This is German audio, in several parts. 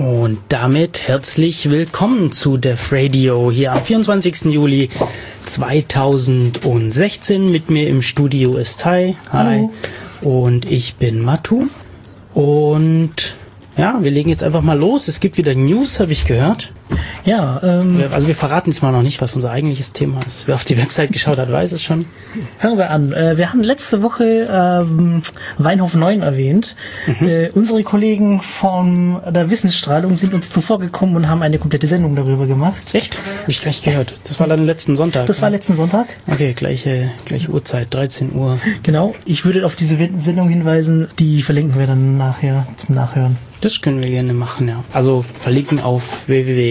Und damit herzlich willkommen zu Def Radio hier am 24. Juli 2016. Mit mir im Studio ist Tai. Hi. Und ich bin Matu. Und ja, wir legen jetzt einfach mal los. Es gibt wieder News, habe ich gehört. Ja, also wir verraten jetzt mal noch nicht, was unser eigentliches Thema ist. Wer auf die Website geschaut hat, weiß es schon. Fangen wir an. Wir haben letzte Woche Weinhof 9 erwähnt. Unsere Kollegen von der Wissensstrahlung sind uns zuvorgekommen und haben eine komplette Sendung darüber gemacht. Echt? Hab ich gleich gehört. Das war dann letzten Sonntag. Das war letzten Sonntag. Okay, gleiche Uhrzeit, 13 Uhr. Genau. Ich würde auf diese Sendung hinweisen. Die verlinken wir dann nachher zum Nachhören. Das können wir gerne machen, ja. Also verlinken auf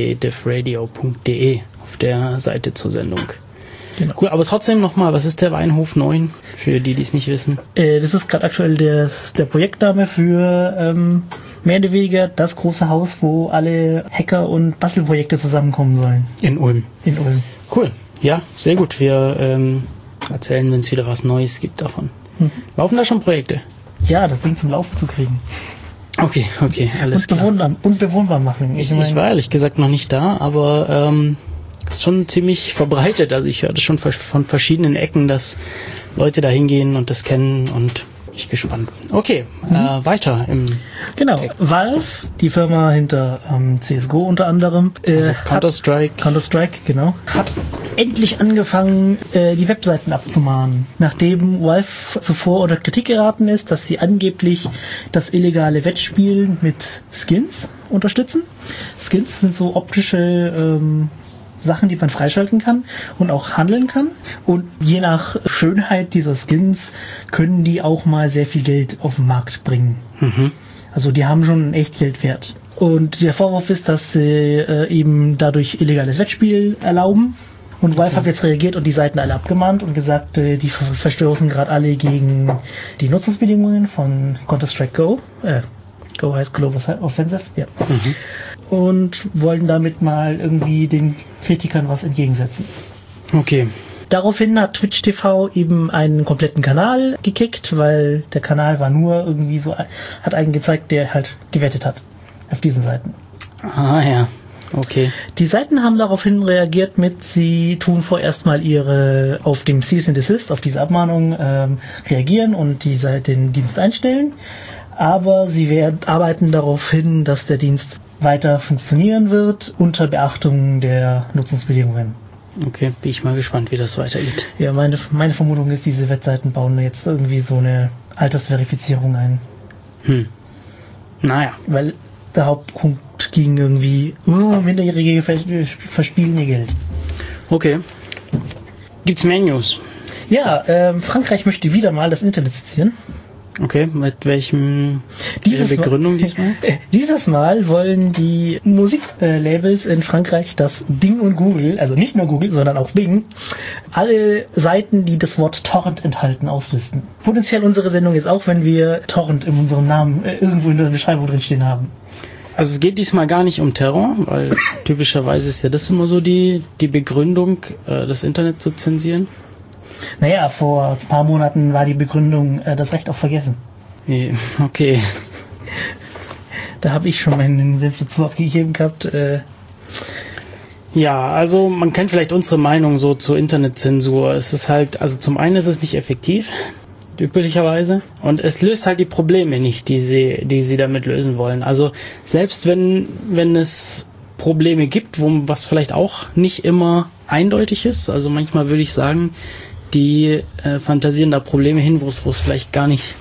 www.defradio.de auf der Seite zur Sendung. Genau. Cool, aber trotzdem nochmal, was ist der Weinhof 9? Für die es nicht wissen. Das ist gerade aktuell der Projektname für mehr oder weniger das große Haus, wo alle Hacker- und Bastelprojekte zusammenkommen sollen. In Ulm. In Ulm. Cool, ja, sehr gut. Wir erzählen, wenn es wieder was Neues gibt davon. Laufen da schon Projekte? Ja, das Ding zum Laufen zu kriegen. Okay, alles klar. Und bewohnbar machen. Ich war ehrlich gesagt noch nicht da, aber ist schon ziemlich verbreitet. Also ich höre das schon von verschiedenen Ecken, dass Leute da hingehen und das kennen und ich bin gespannt. Okay, weiter im Genau, Valve, die Firma hinter CSGO unter anderem, also Counter-Strike, genau, hat endlich angefangen, die Webseiten abzumahnen. Nachdem Valve zuvor unter Kritik geraten ist, dass sie angeblich das illegale Wettspielen mit Skins unterstützen. Skins sind so optische Sachen, die man freischalten kann und auch handeln kann. Und je nach Schönheit dieser Skins können die auch mal sehr viel Geld auf den Markt bringen. Also die haben schon echt Geld wert. Und der Vorwurf ist, dass sie eben dadurch illegales Wettspiel erlauben. Und Valve hat jetzt reagiert und die Seiten alle abgemahnt und gesagt, die verstoßen gerade alle gegen die Nutzungsbedingungen von Counter-Strike Go. Go heißt Global Offensive, ja. Und wollen damit mal irgendwie den Kritikern was entgegensetzen. Okay. Daraufhin hat Twitch TV eben einen kompletten Kanal gekickt, weil der Kanal war nur irgendwie so, hat einen gezeigt, der halt gewettet hat auf diesen Seiten. Ah ja, okay. Die Seiten haben daraufhin reagiert mit, sie tun vorerst mal ihre auf dem Cease and Desist, auf diese Abmahnung reagieren und den Dienst einstellen. Aber sie arbeiten darauf hin, dass der Dienst weiter funktionieren wird, unter Beachtung der Nutzungsbedingungen. Okay, bin ich mal gespannt, wie das weitergeht. Ja, meine Vermutung ist, diese Webseiten bauen jetzt irgendwie so eine Altersverifizierung ein. Naja. Weil der Hauptpunkt ging irgendwie, Minderjährige verspielen ihr Geld. Okay. Gibt's mehr News? Ja, Frankreich möchte wieder mal das Internet sezieren. Okay, mit welchem Begründung diesmal? Dieses Mal wollen die Musiklabels in Frankreich, dass Bing und Google, also nicht nur Google, sondern auch Bing, alle Seiten, die das Wort Torrent enthalten, auflisten. Potenziell unsere Sendung jetzt auch, wenn wir Torrent in unserem Namen irgendwo in der Beschreibung drinstehen haben. Also es geht diesmal gar nicht um Terror, weil typischerweise ist ja das immer so die Begründung, das Internet zu zensieren. Naja, vor ein paar Monaten war die Begründung das Recht auf Vergessen. Okay. Da habe ich schon meinen Senf dazu abgegeben gehabt. Ja, also man kennt vielleicht unsere Meinung so zur Internetzensur. Es ist halt, also zum einen ist es nicht effektiv, üblicherweise, und es löst halt die Probleme nicht, die sie damit lösen wollen. Also selbst wenn es Probleme gibt, was vielleicht auch nicht immer eindeutig ist, also manchmal würde ich sagen, die fantasieren da Probleme hin, wo es vielleicht gar nicht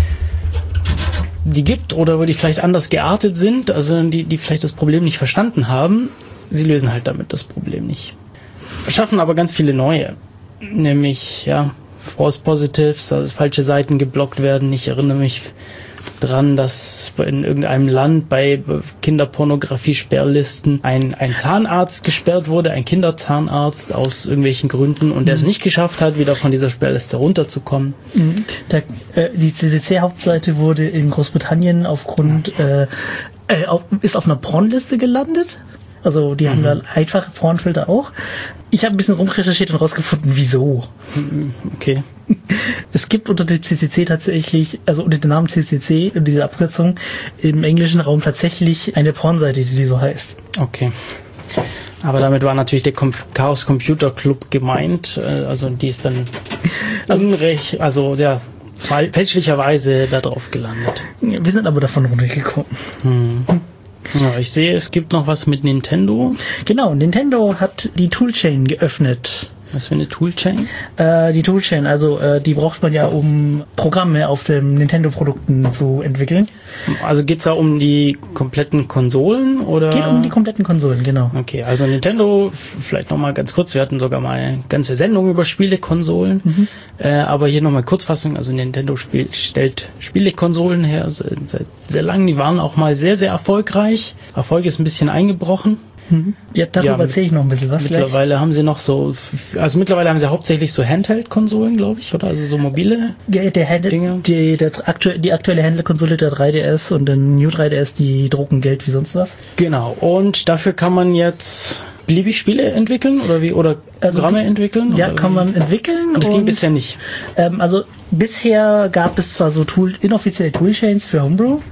die gibt oder wo die vielleicht anders geartet sind, also die vielleicht das Problem nicht verstanden haben. Sie lösen halt damit das Problem nicht. Schaffen aber ganz viele neue. Nämlich, ja, False Positives, also falsche Seiten geblockt werden. Ich erinnere mich dran, dass in irgendeinem Land bei Kinderpornografie-Sperrlisten ein Zahnarzt gesperrt wurde, ein Kinderzahnarzt aus irgendwelchen Gründen, und der es nicht geschafft hat, wieder von dieser Sperrliste runterzukommen. Die CDC-Hauptseite wurde in Großbritannien ist auf einer Pornliste gelandet. Also die haben da einfache Pornfilter auch. Ich habe ein bisschen rumrecherchiert und rausgefunden, wieso. Okay. Es gibt unter dem CCC tatsächlich, also unter dem Namen CCC, diese Abkürzung, im englischen Raum tatsächlich eine Pornseite, die so heißt. Okay. Aber damit war natürlich der Chaos Computer Club gemeint, also die ist dann fälschlicherweise da drauf gelandet. Wir sind aber davon runtergekommen. Ja, ich sehe, es gibt noch was mit Nintendo. Genau, Nintendo hat die Toolchain geöffnet. Was für eine Toolchain? Die Toolchain, also die braucht man ja, um Programme auf den Nintendo-Produkten zu entwickeln. Also geht's da um die kompletten Konsolen oder? Geht um die kompletten Konsolen, genau. Okay, also Nintendo, vielleicht nochmal ganz kurz, wir hatten sogar mal eine ganze Sendung über Spielekonsolen, aber hier nochmal Kurzfassung, also Nintendo stellt Spielekonsolen her seit sehr lang, die waren auch mal sehr, sehr erfolgreich. Erfolg ist ein bisschen eingebrochen. Ja, darüber erzähle ich noch ein bisschen was. Mittlerweile haben sie noch so, also mittlerweile haben sie hauptsächlich so Handheld-Konsolen, glaube ich, oder? Also so mobile Dinge. Die aktuelle Handheld-Konsole, der 3DS und der New 3DS, die drucken Geld wie sonst was. Genau, und dafür kann man jetzt beliebig Spiele entwickeln oder Programme entwickeln? Ja, oder kann man entwickeln. Das ging bisher nicht. Also bisher gab es zwar so inoffizielle Toolchains für Homebrew.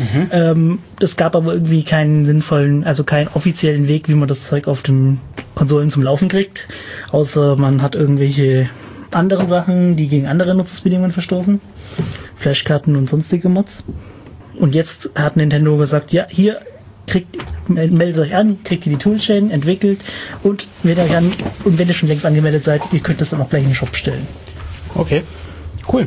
Es gab aber irgendwie keinen sinnvollen, also keinen offiziellen Weg, wie man das Zeug auf den Konsolen zum Laufen kriegt. Außer man hat irgendwelche anderen Sachen, die gegen andere Nutzungsbedingungen verstoßen. Flashkarten und sonstige Mods. Und jetzt hat Nintendo gesagt, ja, hier meldet euch an, kriegt ihr die Toolchain, entwickelt und wenn ihr schon längst angemeldet seid, ihr könnt das dann auch gleich in den Shop stellen. Okay, cool.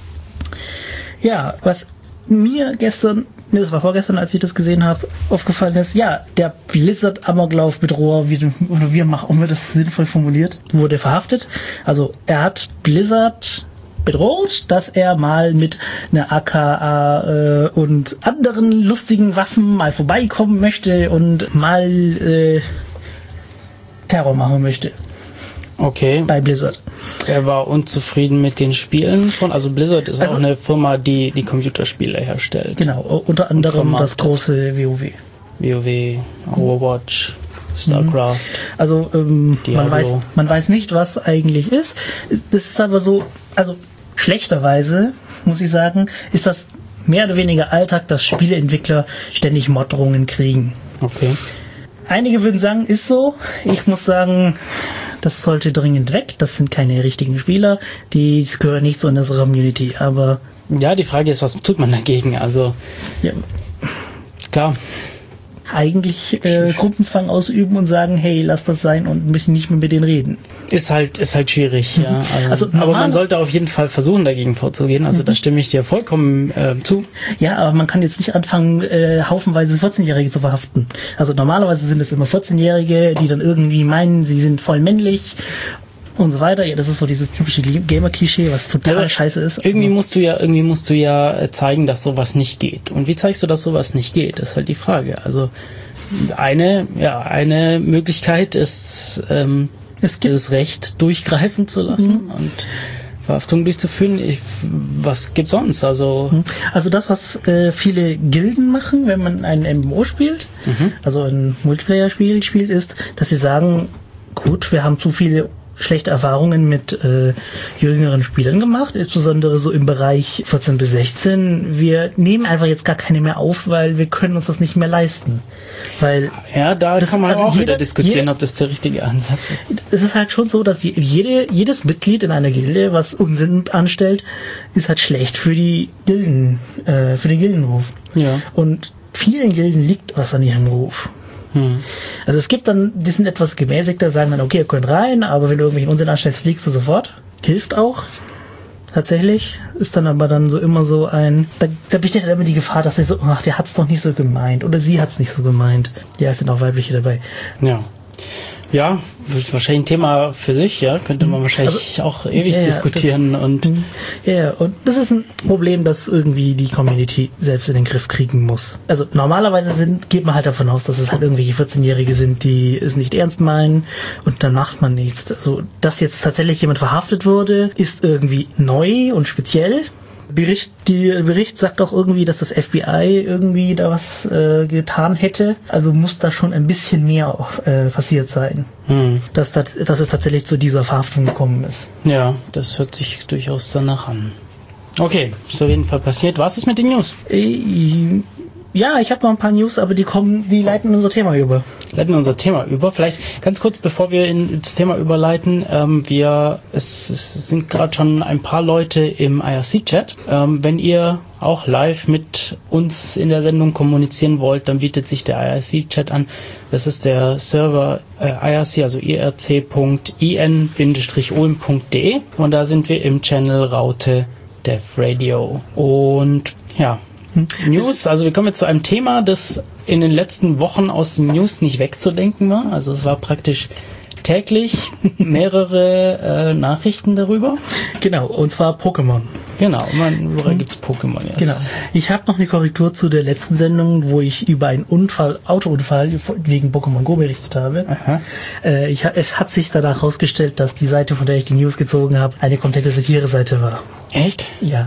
Ja, was mir das war vorgestern, als ich das gesehen habe, aufgefallen ist, ja, der Blizzard-Amoklauf-Bedroher, haben wir das sinnvoll formuliert, wurde verhaftet. Also er hat Blizzard bedroht, dass er mal mit einer AKA und anderen lustigen Waffen mal vorbeikommen möchte und mal Terror machen möchte. Okay. Bei Blizzard. Er war unzufrieden mit den Spielen also Blizzard ist auch eine Firma, die Computerspiele herstellt. Genau, unter anderem das große WoW. WoW, Overwatch, StarCraft. Also man weiß nicht, was eigentlich ist. Das ist aber so, also schlechterweise, muss ich sagen, ist das mehr oder weniger Alltag, dass Spieleentwickler ständig Morddrohungen kriegen. Okay. Einige würden sagen, ist so. Ich muss sagen, das sollte dringend weg. Das sind keine richtigen Spieler. Die gehören nicht zu unserer Community. Aber ja, die Frage ist, was tut man dagegen? Also ja, klar. Eigentlich Gruppenzwang ausüben und sagen, hey, lass das sein und nicht mehr mit denen reden. Ist halt schwierig, ja. Aber man sollte auf jeden Fall versuchen, dagegen vorzugehen. Also da stimme ich dir vollkommen zu. Ja, aber man kann jetzt nicht anfangen, haufenweise 14-Jährige zu verhaften. Also normalerweise sind es immer 14-Jährige, die dann irgendwie meinen, sie sind voll männlich und so weiter. Ja, das ist so dieses typische Gamer-Klischee, was total scheiße ist. Irgendwie musst du ja zeigen, dass sowas nicht geht. Und wie zeigst du, dass sowas nicht geht? Das ist halt die Frage. Also eine Möglichkeit ist, das Recht durchgreifen zu lassen und Verhaftung durchzuführen. Was gibt's sonst? Also das, was viele Gilden machen, wenn man ein MMO spielt, also ein Multiplayer-Spiel spielt, ist, dass sie sagen, gut, wir haben zu viele schlechte Erfahrungen mit jüngeren Spielern gemacht, insbesondere so im Bereich 14 bis 16. Wir nehmen einfach jetzt gar keine mehr auf, weil wir können uns das nicht mehr leisten. Weil ja, da kann man auch wieder diskutieren, ob das der richtige Ansatz ist. Es ist halt schon so, dass jedes Mitglied in einer Gilde, was Unsinn anstellt, ist halt schlecht für die Gilden, für den Gildenruf. Ja. Und vielen Gilden liegt was an ihrem Ruf. Also es gibt dann, die sind etwas gemäßigter, sagen dann, okay, ihr könnt rein, aber wenn du irgendwelchen Unsinn anstellst, fliegst du sofort. Hilft auch. Tatsächlich. Ist dann aber dann so immer so da besteht halt immer die Gefahr, dass er so, ach, der hat's doch nicht so gemeint. Oder sie hat's nicht so gemeint. Ja, es sind auch weibliche dabei. Ja. Ja, wahrscheinlich ein Thema für sich, ja, könnte man wahrscheinlich auch ewig diskutieren und das ist ein Problem, das irgendwie die Community selbst in den Griff kriegen muss. Also normalerweise geht man halt davon aus, dass es halt irgendwelche 14-Jährige sind, die es nicht ernst meinen und dann macht man nichts. Also, dass jetzt tatsächlich jemand verhaftet wurde, ist irgendwie neu und speziell. Der Bericht sagt auch irgendwie, dass das FBI irgendwie da was getan hätte. Also muss da schon ein bisschen mehr passiert sein. Dass es tatsächlich zu dieser Verhaftung gekommen ist. Ja, das hört sich durchaus danach an. Okay, ist auf jeden Fall passiert. Was ist mit den News? Ja, ich habe noch ein paar News, aber die leiten unser Thema über. Vielleicht ganz kurz, bevor wir ins Thema überleiten, es sind gerade schon ein paar Leute im IRC-Chat. Wenn ihr auch live mit uns in der Sendung kommunizieren wollt, dann bietet sich der IRC-Chat an. Das ist der Server IRC, also irc.in-ulm.de, und da sind wir im Channel Raute Dev Radio. Und ja, News, also wir kommen jetzt zu einem Thema, das in den letzten Wochen aus den News nicht wegzudenken war. Also es war praktisch täglich mehrere Nachrichten darüber. Genau, und zwar Pokémon. Genau, überall gibt's Pokémon jetzt. Genau. Ich habe noch eine Korrektur zu der letzten Sendung, wo ich über einen Autounfall wegen Pokémon Go berichtet habe. Aha. Es hat sich danach herausgestellt, dass die Seite, von der ich die News gezogen habe, eine komplette Satire-Seite war. Echt? Ja.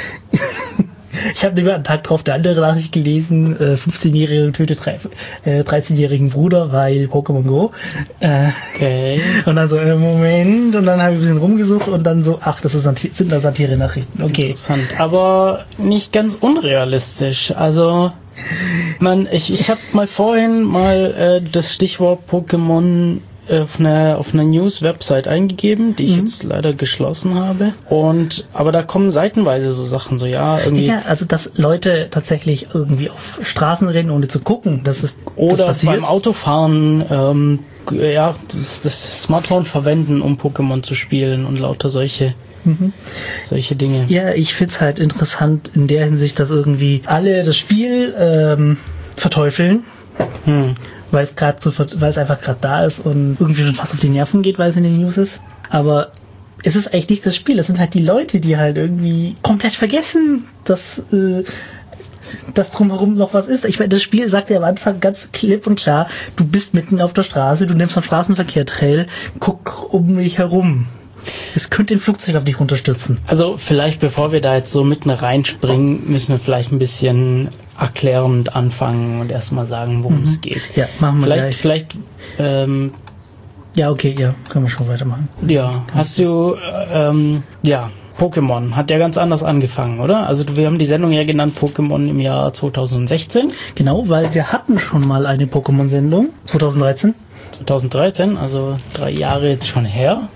Ich habe lieber einen Tag drauf eine andere Nachricht gelesen, 15-Jährige tötet 13-jährigen Bruder, weil Pokémon Go. Okay. Und dann so, Moment, und dann habe ich ein bisschen rumgesucht und dann so, ach, sind da Satire-Nachrichten. Okay. Interessant, aber nicht ganz unrealistisch. Also, ich habe vorhin das Stichwort Pokémon auf einer News-Website eingegeben, die ich jetzt leider geschlossen habe. Aber da kommen seitenweise so Sachen, so irgendwie. Ja, also dass Leute tatsächlich irgendwie auf Straßen rennen, ohne zu gucken, das passiert. Beim Autofahren, das Smartphone verwenden, um Pokémon zu spielen und lauter solche Dinge. Ja, ich find's halt interessant in der Hinsicht, dass irgendwie alle das Spiel verteufeln. Weil es einfach gerade da ist und irgendwie schon fast auf die Nerven geht, weil es in den News ist. Aber es ist eigentlich nicht das Spiel, es sind halt die Leute, die halt irgendwie komplett vergessen, dass drumherum noch was ist. Ich meine, das Spiel sagt ja am Anfang ganz klipp und klar, du bist mitten auf der Straße, du nimmst am Straßenverkehr teil, guck um dich herum. Es könnte ein Flugzeug auf dich unterstützen. Also vielleicht, bevor wir da jetzt so mitten reinspringen, müssen wir vielleicht ein bisschen erklärend anfangen und erstmal sagen, worum es geht. Ja, machen wir vielleicht. Ja, okay, ja, können wir schon weitermachen. Ja, hast du, Pokémon hat ja ganz anders angefangen, oder? Also wir haben die Sendung ja genannt Pokémon im Jahr 2016. Genau, weil wir hatten schon mal eine Pokémon-Sendung, 2013. 2013, also 3 Jahre jetzt schon her.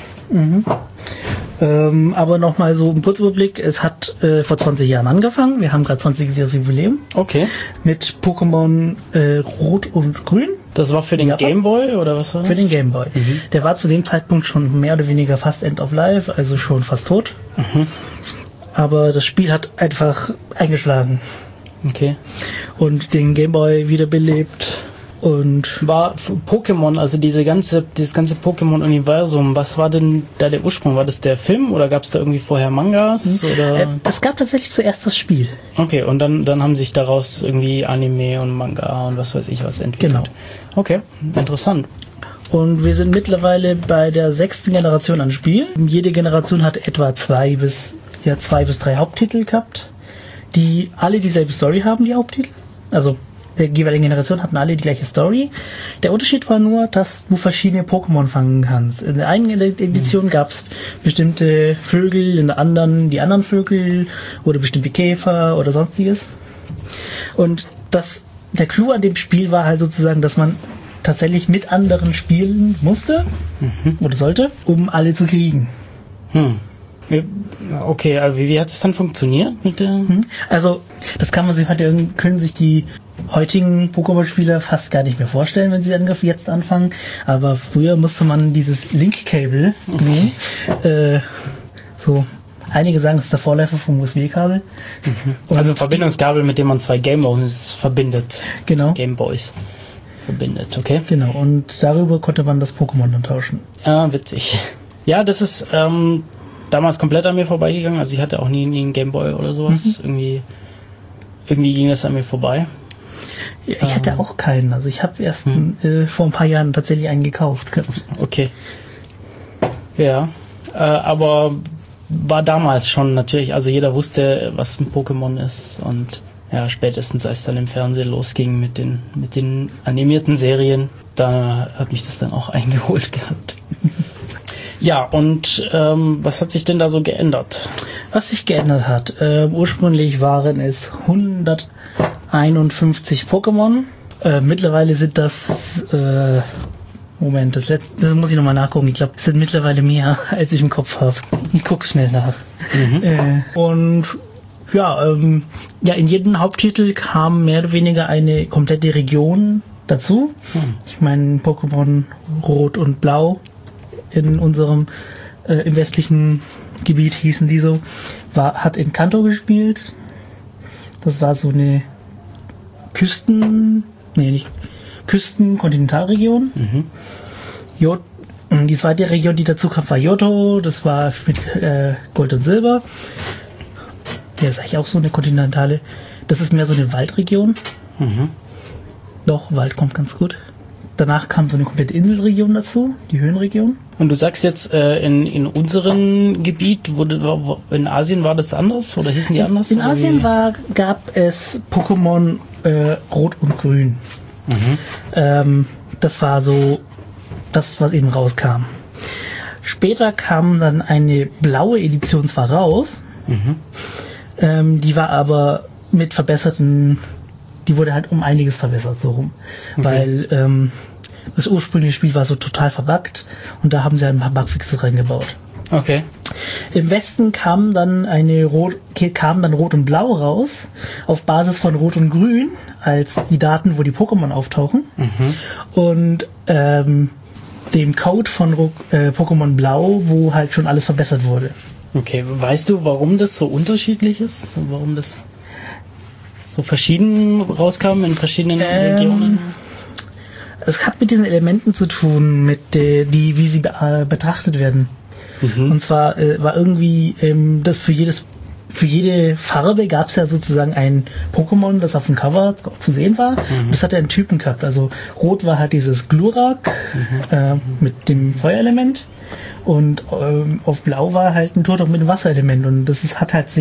Aber nochmal so ein Kurzüberblick. Es hat vor 20 Jahren angefangen. Wir haben gerade 20-jähriges Jubiläum. Okay. Mit Pokémon Rot und Grün. Das war für den Game Boy oder was war das? Für den Game Boy. Der war zu dem Zeitpunkt schon mehr oder weniger fast End of Life, also schon fast tot. Aber das Spiel hat einfach eingeschlagen. Okay. Und den Game Boy wiederbelebt. Und war Pokémon, also dieses ganze Pokémon-Universum, was war denn da der Ursprung? War das der Film oder gab es da irgendwie vorher Mangas? Oder? Es gab tatsächlich zuerst das Spiel. Okay, und dann haben sich daraus irgendwie Anime und Manga und was weiß ich was entwickelt. Genau. Okay, interessant. Und wir sind mittlerweile bei der 6. Generation an Spiel. Jede Generation hat etwa 2 bis 3 Haupttitel gehabt, die alle dieselbe Story haben, die Haupttitel. Also der jeweiligen Generation hatten alle die gleiche Story. Der Unterschied war nur, dass du verschiedene Pokémon fangen kannst. In der einen Edition gab es bestimmte Vögel, in der anderen die anderen Vögel oder bestimmte Käfer oder sonstiges. Und der Clou an dem Spiel war halt sozusagen, dass man tatsächlich mit anderen spielen musste oder sollte, um alle zu kriegen. Okay, aber wie hat es dann funktioniert mit der? Also, das können sich die heutigen Pokémon-Spieler fast gar nicht mehr vorstellen, wenn sie jetzt anfangen. Aber früher musste man dieses Link-Cable nehmen. So, einige sagen, es ist der Vorläufer vom USB-Kabel. Also ein Verbindungskabel, mit dem man 2 Gameboys verbindet. Genau. 2 Gameboys verbindet, okay? Genau, und darüber konnte man das Pokémon dann tauschen. Ah, witzig. Ja, das ist damals komplett an mir vorbeigegangen. Also ich hatte auch nie einen Gameboy oder sowas. Irgendwie ging das an mir vorbei. Ich hatte auch keinen. Also ich habe erst vor ein paar Jahren tatsächlich einen gekauft. Okay. Ja, aber war damals schon natürlich, also jeder wusste, was ein Pokémon ist und ja, spätestens als dann im Fernsehen losging mit den animierten Serien, da hat mich das dann auch eingeholt gehabt. Ja, und was hat sich denn da so geändert? Was sich geändert hat, ursprünglich waren es 151 Pokémon. Mittlerweile sind das, Moment, das muss ich nochmal nachgucken. Ich glaube, es sind mittlerweile mehr, als ich im Kopf habe. Ich guck's schnell nach. Und ja, in jedem Haupttitel kam mehr oder weniger eine komplette Region dazu. Ich meine, Pokémon Rot und Blau in unserem im westlichen Gebiet hießen die so, hat in Kanto gespielt. Das war so eine Küsten-Kontinentalregion. Die zweite Region, die dazu kam, war Johto. Das war mit Gold und Silber. Der ist eigentlich auch so eine kontinentale. Das ist mehr so eine Waldregion. Doch, Wald kommt ganz gut. Danach kam so eine komplette Inselregion dazu, die Höhenregion. Und du sagst jetzt, in unserem Gebiet, in Asien war das anders oder hießen die anders? In Asien gab es Pokémon Rot und Grün. Das war so das, was eben rauskam. Später kam dann eine blaue Edition zwar raus, die war aber mit die wurde halt um einiges verbessert, so rum. Weil das ursprüngliche Spiel war so total verbuggt und da haben sie ein paar Bugfixes reingebaut. Okay. Im Westen kam dann Rot und Blau raus, auf Basis von Rot und Grün, als die Daten, wo die Pokémon auftauchen. Und dem Code von Pokémon Blau, wo halt schon alles verbessert wurde. Okay, weißt du, warum das so unterschiedlich ist? Warum das so verschieden rauskam in verschiedenen Regionen? Es hat mit diesen Elementen zu tun, wie sie betrachtet werden. Und zwar war irgendwie das für jede Farbe gab es ja sozusagen ein Pokémon, das auf dem Cover zu sehen war. Das hatte einen Typen gehabt. Also Rot war halt dieses Glurak mit dem Feuerelement und auf Blau war halt ein Turtok mit dem Wasserelement. Und das hat halt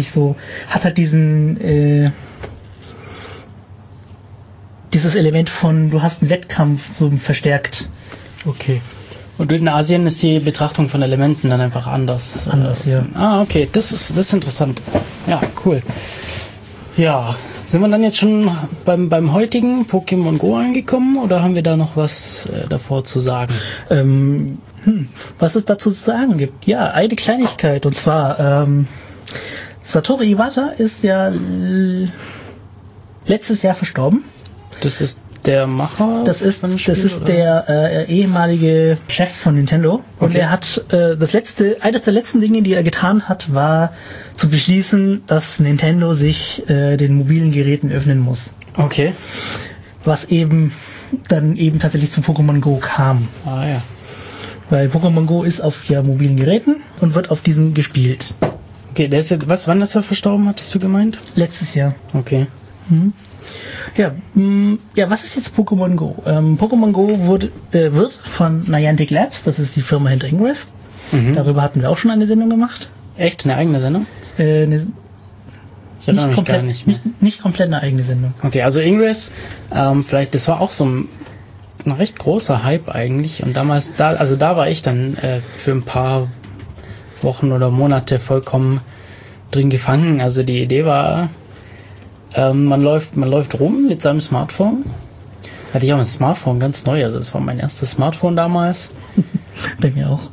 dieses Element von, du hast einen Wettkampf so verstärkt. Okay. Und in Asien ist die Betrachtung von Elementen dann einfach anders. Ja. Okay, das ist interessant. Ja, cool. Ja, sind wir dann jetzt schon beim heutigen Pokémon Go angekommen oder haben wir da noch was davor zu sagen? Was es dazu zu sagen gibt? Ja, eine Kleinigkeit, und zwar Satoru Iwata ist ja letztes Jahr verstorben. Das ist der Macher? Das ist der ehemalige Chef von Nintendo. Und er hat eines der letzten Dinge, die er getan hat, war zu beschließen, dass Nintendo sich den mobilen Geräten öffnen muss. Okay. Was dann tatsächlich zu Pokémon Go kam. Ah ja. Weil Pokémon Go ist auf mobilen Geräten und wird auf diesen gespielt. Okay, der ist jetzt, wann ist er verstorben, hattest du gemeint? Letztes Jahr. Okay. Ja, was ist jetzt Pokémon Go? Pokémon Go wird von Niantic Labs, das ist die Firma hinter Ingress. Darüber hatten wir auch schon eine Sendung gemacht. Echt? Eine eigene Sendung? Ich erinnere mich gar nicht mehr. Nicht komplett eine eigene Sendung. Okay, also Ingress, vielleicht, das war auch so ein recht großer Hype eigentlich. Und damals, da war ich dann für ein paar Wochen oder Monate vollkommen drin gefangen. Also die Idee war, man läuft rum mit seinem Smartphone. Hatte ich auch ein Smartphone, ganz neu, also das war mein erstes Smartphone damals. Bei mir auch.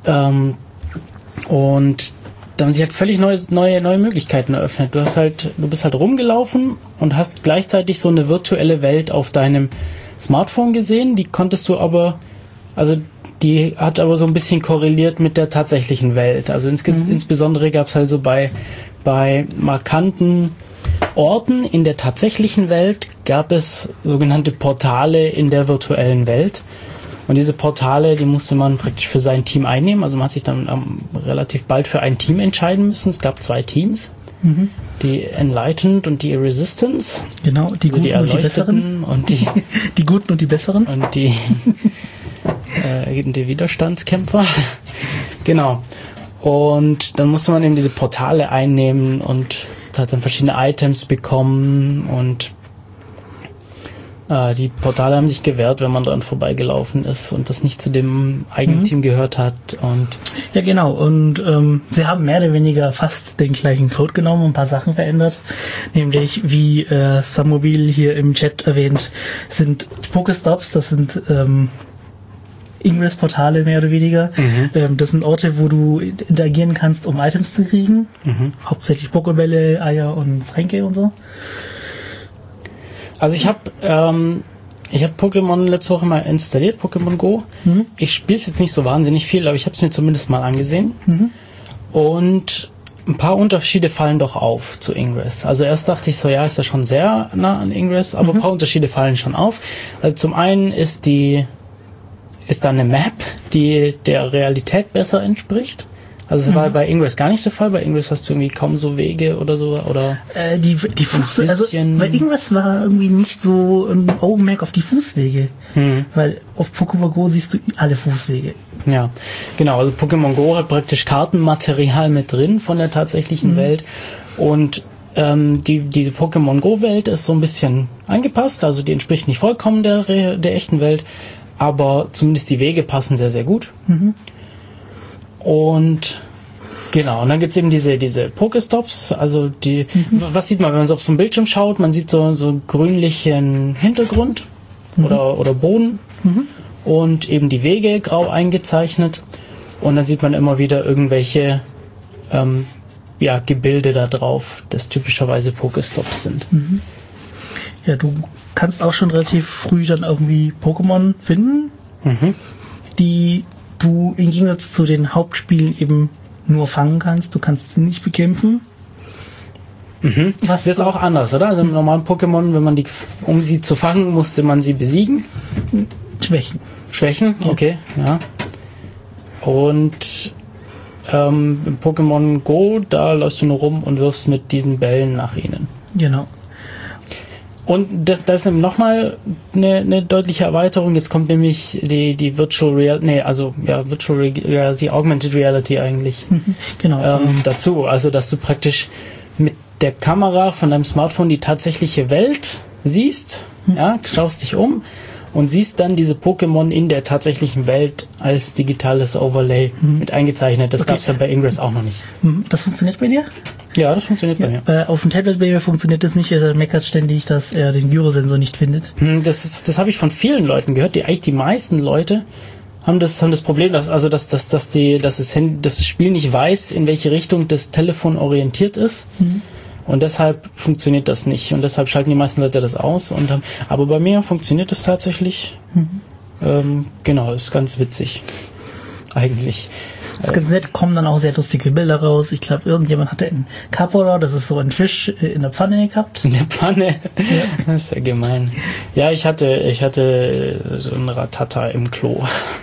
Und da haben sich halt völlig neue Möglichkeiten eröffnet. Du bist halt rumgelaufen und hast gleichzeitig so eine virtuelle Welt auf deinem Smartphone gesehen. Die konntest du aber, also die hat aber so ein bisschen korreliert mit der tatsächlichen Welt. Also insbesondere gab es halt so bei markanten Orten in der tatsächlichen Welt gab es sogenannte Portale in der virtuellen Welt. Und diese Portale, die musste man praktisch für sein Team einnehmen. Also man hat sich dann relativ bald für ein Team entscheiden müssen. Es gab 2 Teams. Die Enlightened und die Resistance. Genau, die also Guten und die Besseren. Und die die Guten und die Besseren. Und die Widerstandskämpfer. Genau. Und dann musste man eben diese Portale einnehmen und hat dann verschiedene Items bekommen und die Portale haben sich gewehrt, wenn man dran vorbeigelaufen ist und das nicht zu dem eigenen Team gehört hat. Und ja, genau. Und sie haben mehr oder weniger fast den gleichen Code genommen und ein paar Sachen verändert. Nämlich, wie Samobil hier im Chat erwähnt, sind Pokestops, das sind Ingress-Portale mehr oder weniger. Das sind Orte, wo du interagieren kannst, um Items zu kriegen. Hauptsächlich Pokébälle, Eier und Tränke und so. Also ich habe Pokémon letzte Woche mal installiert, Pokémon Go. Ich spiele es jetzt nicht so wahnsinnig viel, aber ich habe es mir zumindest mal angesehen. Und ein paar Unterschiede fallen doch auf zu Ingress. Also erst dachte ich so, ja, ist ja schon sehr nah an Ingress, aber ein paar Unterschiede fallen schon auf. Also zum einen ist da eine Map, die der Realität besser entspricht. Also das war bei Ingress gar nicht der Fall. Bei Ingress hast du irgendwie kaum so Wege oder so, oder die Fußwege. Also bei Ingress war irgendwie nicht so ein Augenmerk auf die Fußwege, weil auf Pokémon Go siehst du alle Fußwege. Ja, genau. Also Pokémon Go hat praktisch Kartenmaterial mit drin von der tatsächlichen Welt und die Pokémon Go Welt ist so ein bisschen angepasst. Also die entspricht nicht vollkommen der echten Welt, aber zumindest die Wege passen sehr, sehr gut. Und genau, und dann gibt's eben diese Pokestops, also was sieht man, wenn man so auf so einen Bildschirm schaut? Man sieht so einen grünlichen Hintergrund oder Boden und eben die Wege grau eingezeichnet und dann sieht man immer wieder irgendwelche Gebilde da drauf, das typischerweise Pokestops sind. Ja, du kannst auch schon relativ früh dann irgendwie Pokémon finden, die du im Gegensatz zu den Hauptspielen eben nur fangen kannst. Du kannst sie nicht bekämpfen. Das ist auch anders, oder? Also im normalen Pokémon, um sie zu fangen, musste man sie besiegen. Schwächen? Okay, ja. Und im Pokémon Go, da läufst du nur rum und wirfst mit diesen Bällen nach ihnen. Genau. Und das ist nochmal eine deutliche Erweiterung. Jetzt kommt nämlich die Virtual Reality, Augmented Reality eigentlich dazu. Also, dass du praktisch mit der Kamera von deinem Smartphone die tatsächliche Welt siehst, schaust dich um und siehst dann diese Pokémon in der tatsächlichen Welt als digitales Overlay mit eingezeichnet. Das gab's ja bei Ingress auch noch nicht. Das funktioniert bei dir? Ja, das funktioniert bei mir. Auf dem Tablet bei mir funktioniert das nicht. Er meckert ständig, dass er den Gyrosensor nicht findet. Das habe ich von vielen Leuten gehört. Die meisten Leute haben das Problem, dass das Spiel nicht weiß, in welche Richtung das Telefon orientiert ist. Und deshalb funktioniert das nicht. Und deshalb schalten die meisten Leute das aus. Aber bei mir funktioniert das tatsächlich. Genau, ist ganz witzig. Eigentlich. Das ist ganz nett, kommen dann auch sehr lustige Bilder raus. Ich glaube, irgendjemand hatte einen Carpora, das ist so ein Fisch, in der Pfanne gehabt. In der Pfanne? Ja. Das ist ja gemein. Ja, ich hatte so einen Ratata im Klo.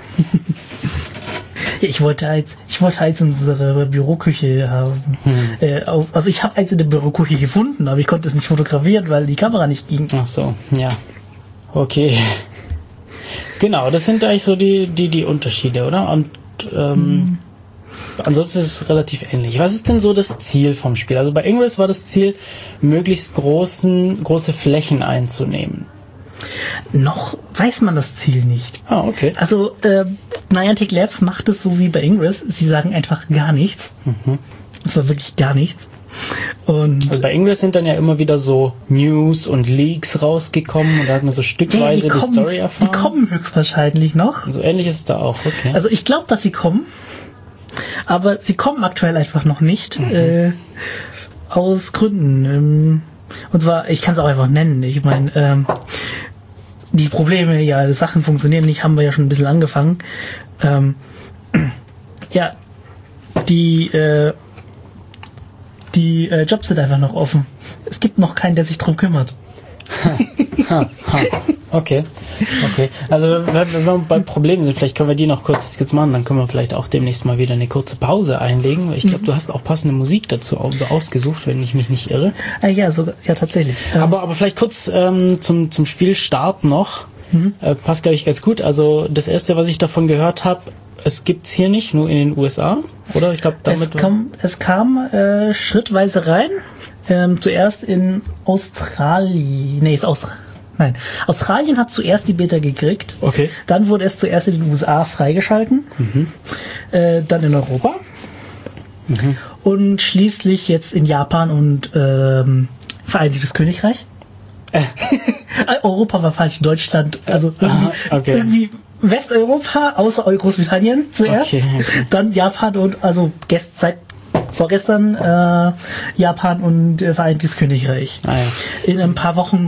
Ich wollte eins in unserer Büroküche haben. Also ich habe eins in der Büroküche gefunden, aber ich konnte es nicht fotografieren, weil die Kamera nicht ging. Ach so, ja. Okay. Genau, das sind eigentlich so die Unterschiede, oder? Und ansonsten ist es relativ ähnlich. Was ist denn so das Ziel vom Spiel? Also bei Ingress war das Ziel, möglichst große Flächen einzunehmen. Noch weiß man das Ziel nicht. Ah, okay. Also Niantic Labs macht es so wie bei Ingress. Sie sagen einfach gar nichts. Das war wirklich gar nichts. Und also bei Ingress sind dann ja immer wieder so News und Leaks rausgekommen und da hat man so stückweise die Story erfahren. Die kommen höchstwahrscheinlich noch. So ähnlich ist es da auch, okay. Also ich glaube, dass sie kommen, aber sie kommen aktuell einfach noch nicht, aus Gründen. Und zwar, ich kann es auch einfach nennen, ich meine, die Probleme, Sachen funktionieren nicht, haben wir ja schon ein bisschen angefangen. Die Jobs sind einfach noch offen. Es gibt noch keinen, der sich drum kümmert. Okay. Also wenn wir bei Problemen sind, vielleicht können wir die noch kurz machen, dann können wir vielleicht auch demnächst mal wieder eine kurze Pause einlegen. Ich glaube, du hast auch passende Musik dazu ausgesucht, wenn ich mich nicht irre. Ja, tatsächlich. Aber vielleicht kurz zum Spielstart noch. Passt, glaube ich, ganz gut. Also das erste, was ich davon gehört habe, es gibt's hier nicht, nur in den USA, oder? Ich glaube, damit es kam schrittweise rein. Zuerst in Australien. Australien hat zuerst die Beta gekriegt. Okay. Dann wurde es zuerst in den USA freigeschalten. Dann in Europa. Und schließlich jetzt in Japan und Vereinigtes Königreich. Europa war falsch, Deutschland. Also irgendwie Westeuropa, außer Großbritannien zuerst. Okay. Dann Japan und seit vorgestern Japan und Vereinigtes Königreich. Ja. In ein paar Wochen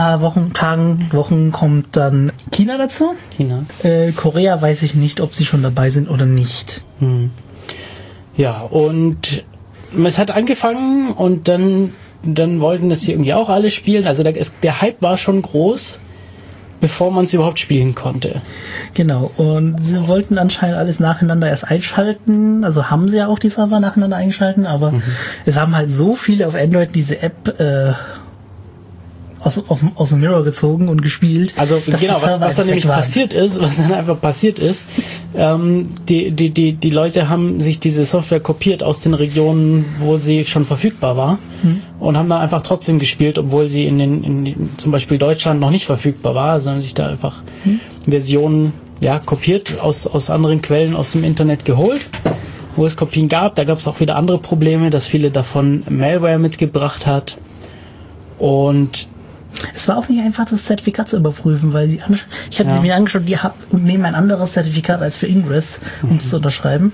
kommt dann China dazu. Korea weiß ich nicht, ob sie schon dabei sind oder nicht. Ja, und es hat angefangen und dann wollten das hier irgendwie auch alle spielen. Also der Hype war schon groß, bevor man es überhaupt spielen konnte. Genau, und sie wollten anscheinend alles nacheinander erst einschalten. Also haben sie ja auch die Server nacheinander eingeschalten, aber es haben halt so viele auf Android diese App aus dem Mirror gezogen und gespielt. Also genau, was dann nämlich passiert ist, die Leute haben sich diese Software kopiert aus den Regionen, wo sie schon verfügbar war und haben dann einfach trotzdem gespielt, obwohl sie in zum Beispiel Deutschland noch nicht verfügbar war, sondern sich da einfach Versionen kopiert aus anderen Quellen aus dem Internet geholt, wo es Kopien gab. Da gab es auch wieder andere Probleme, dass viele davon Malware mitgebracht hat und es war auch nicht einfach, das Zertifikat zu überprüfen, weil ich habe sie mir angeschaut, die nehmen ein anderes Zertifikat als für Ingress, um es zu unterschreiben.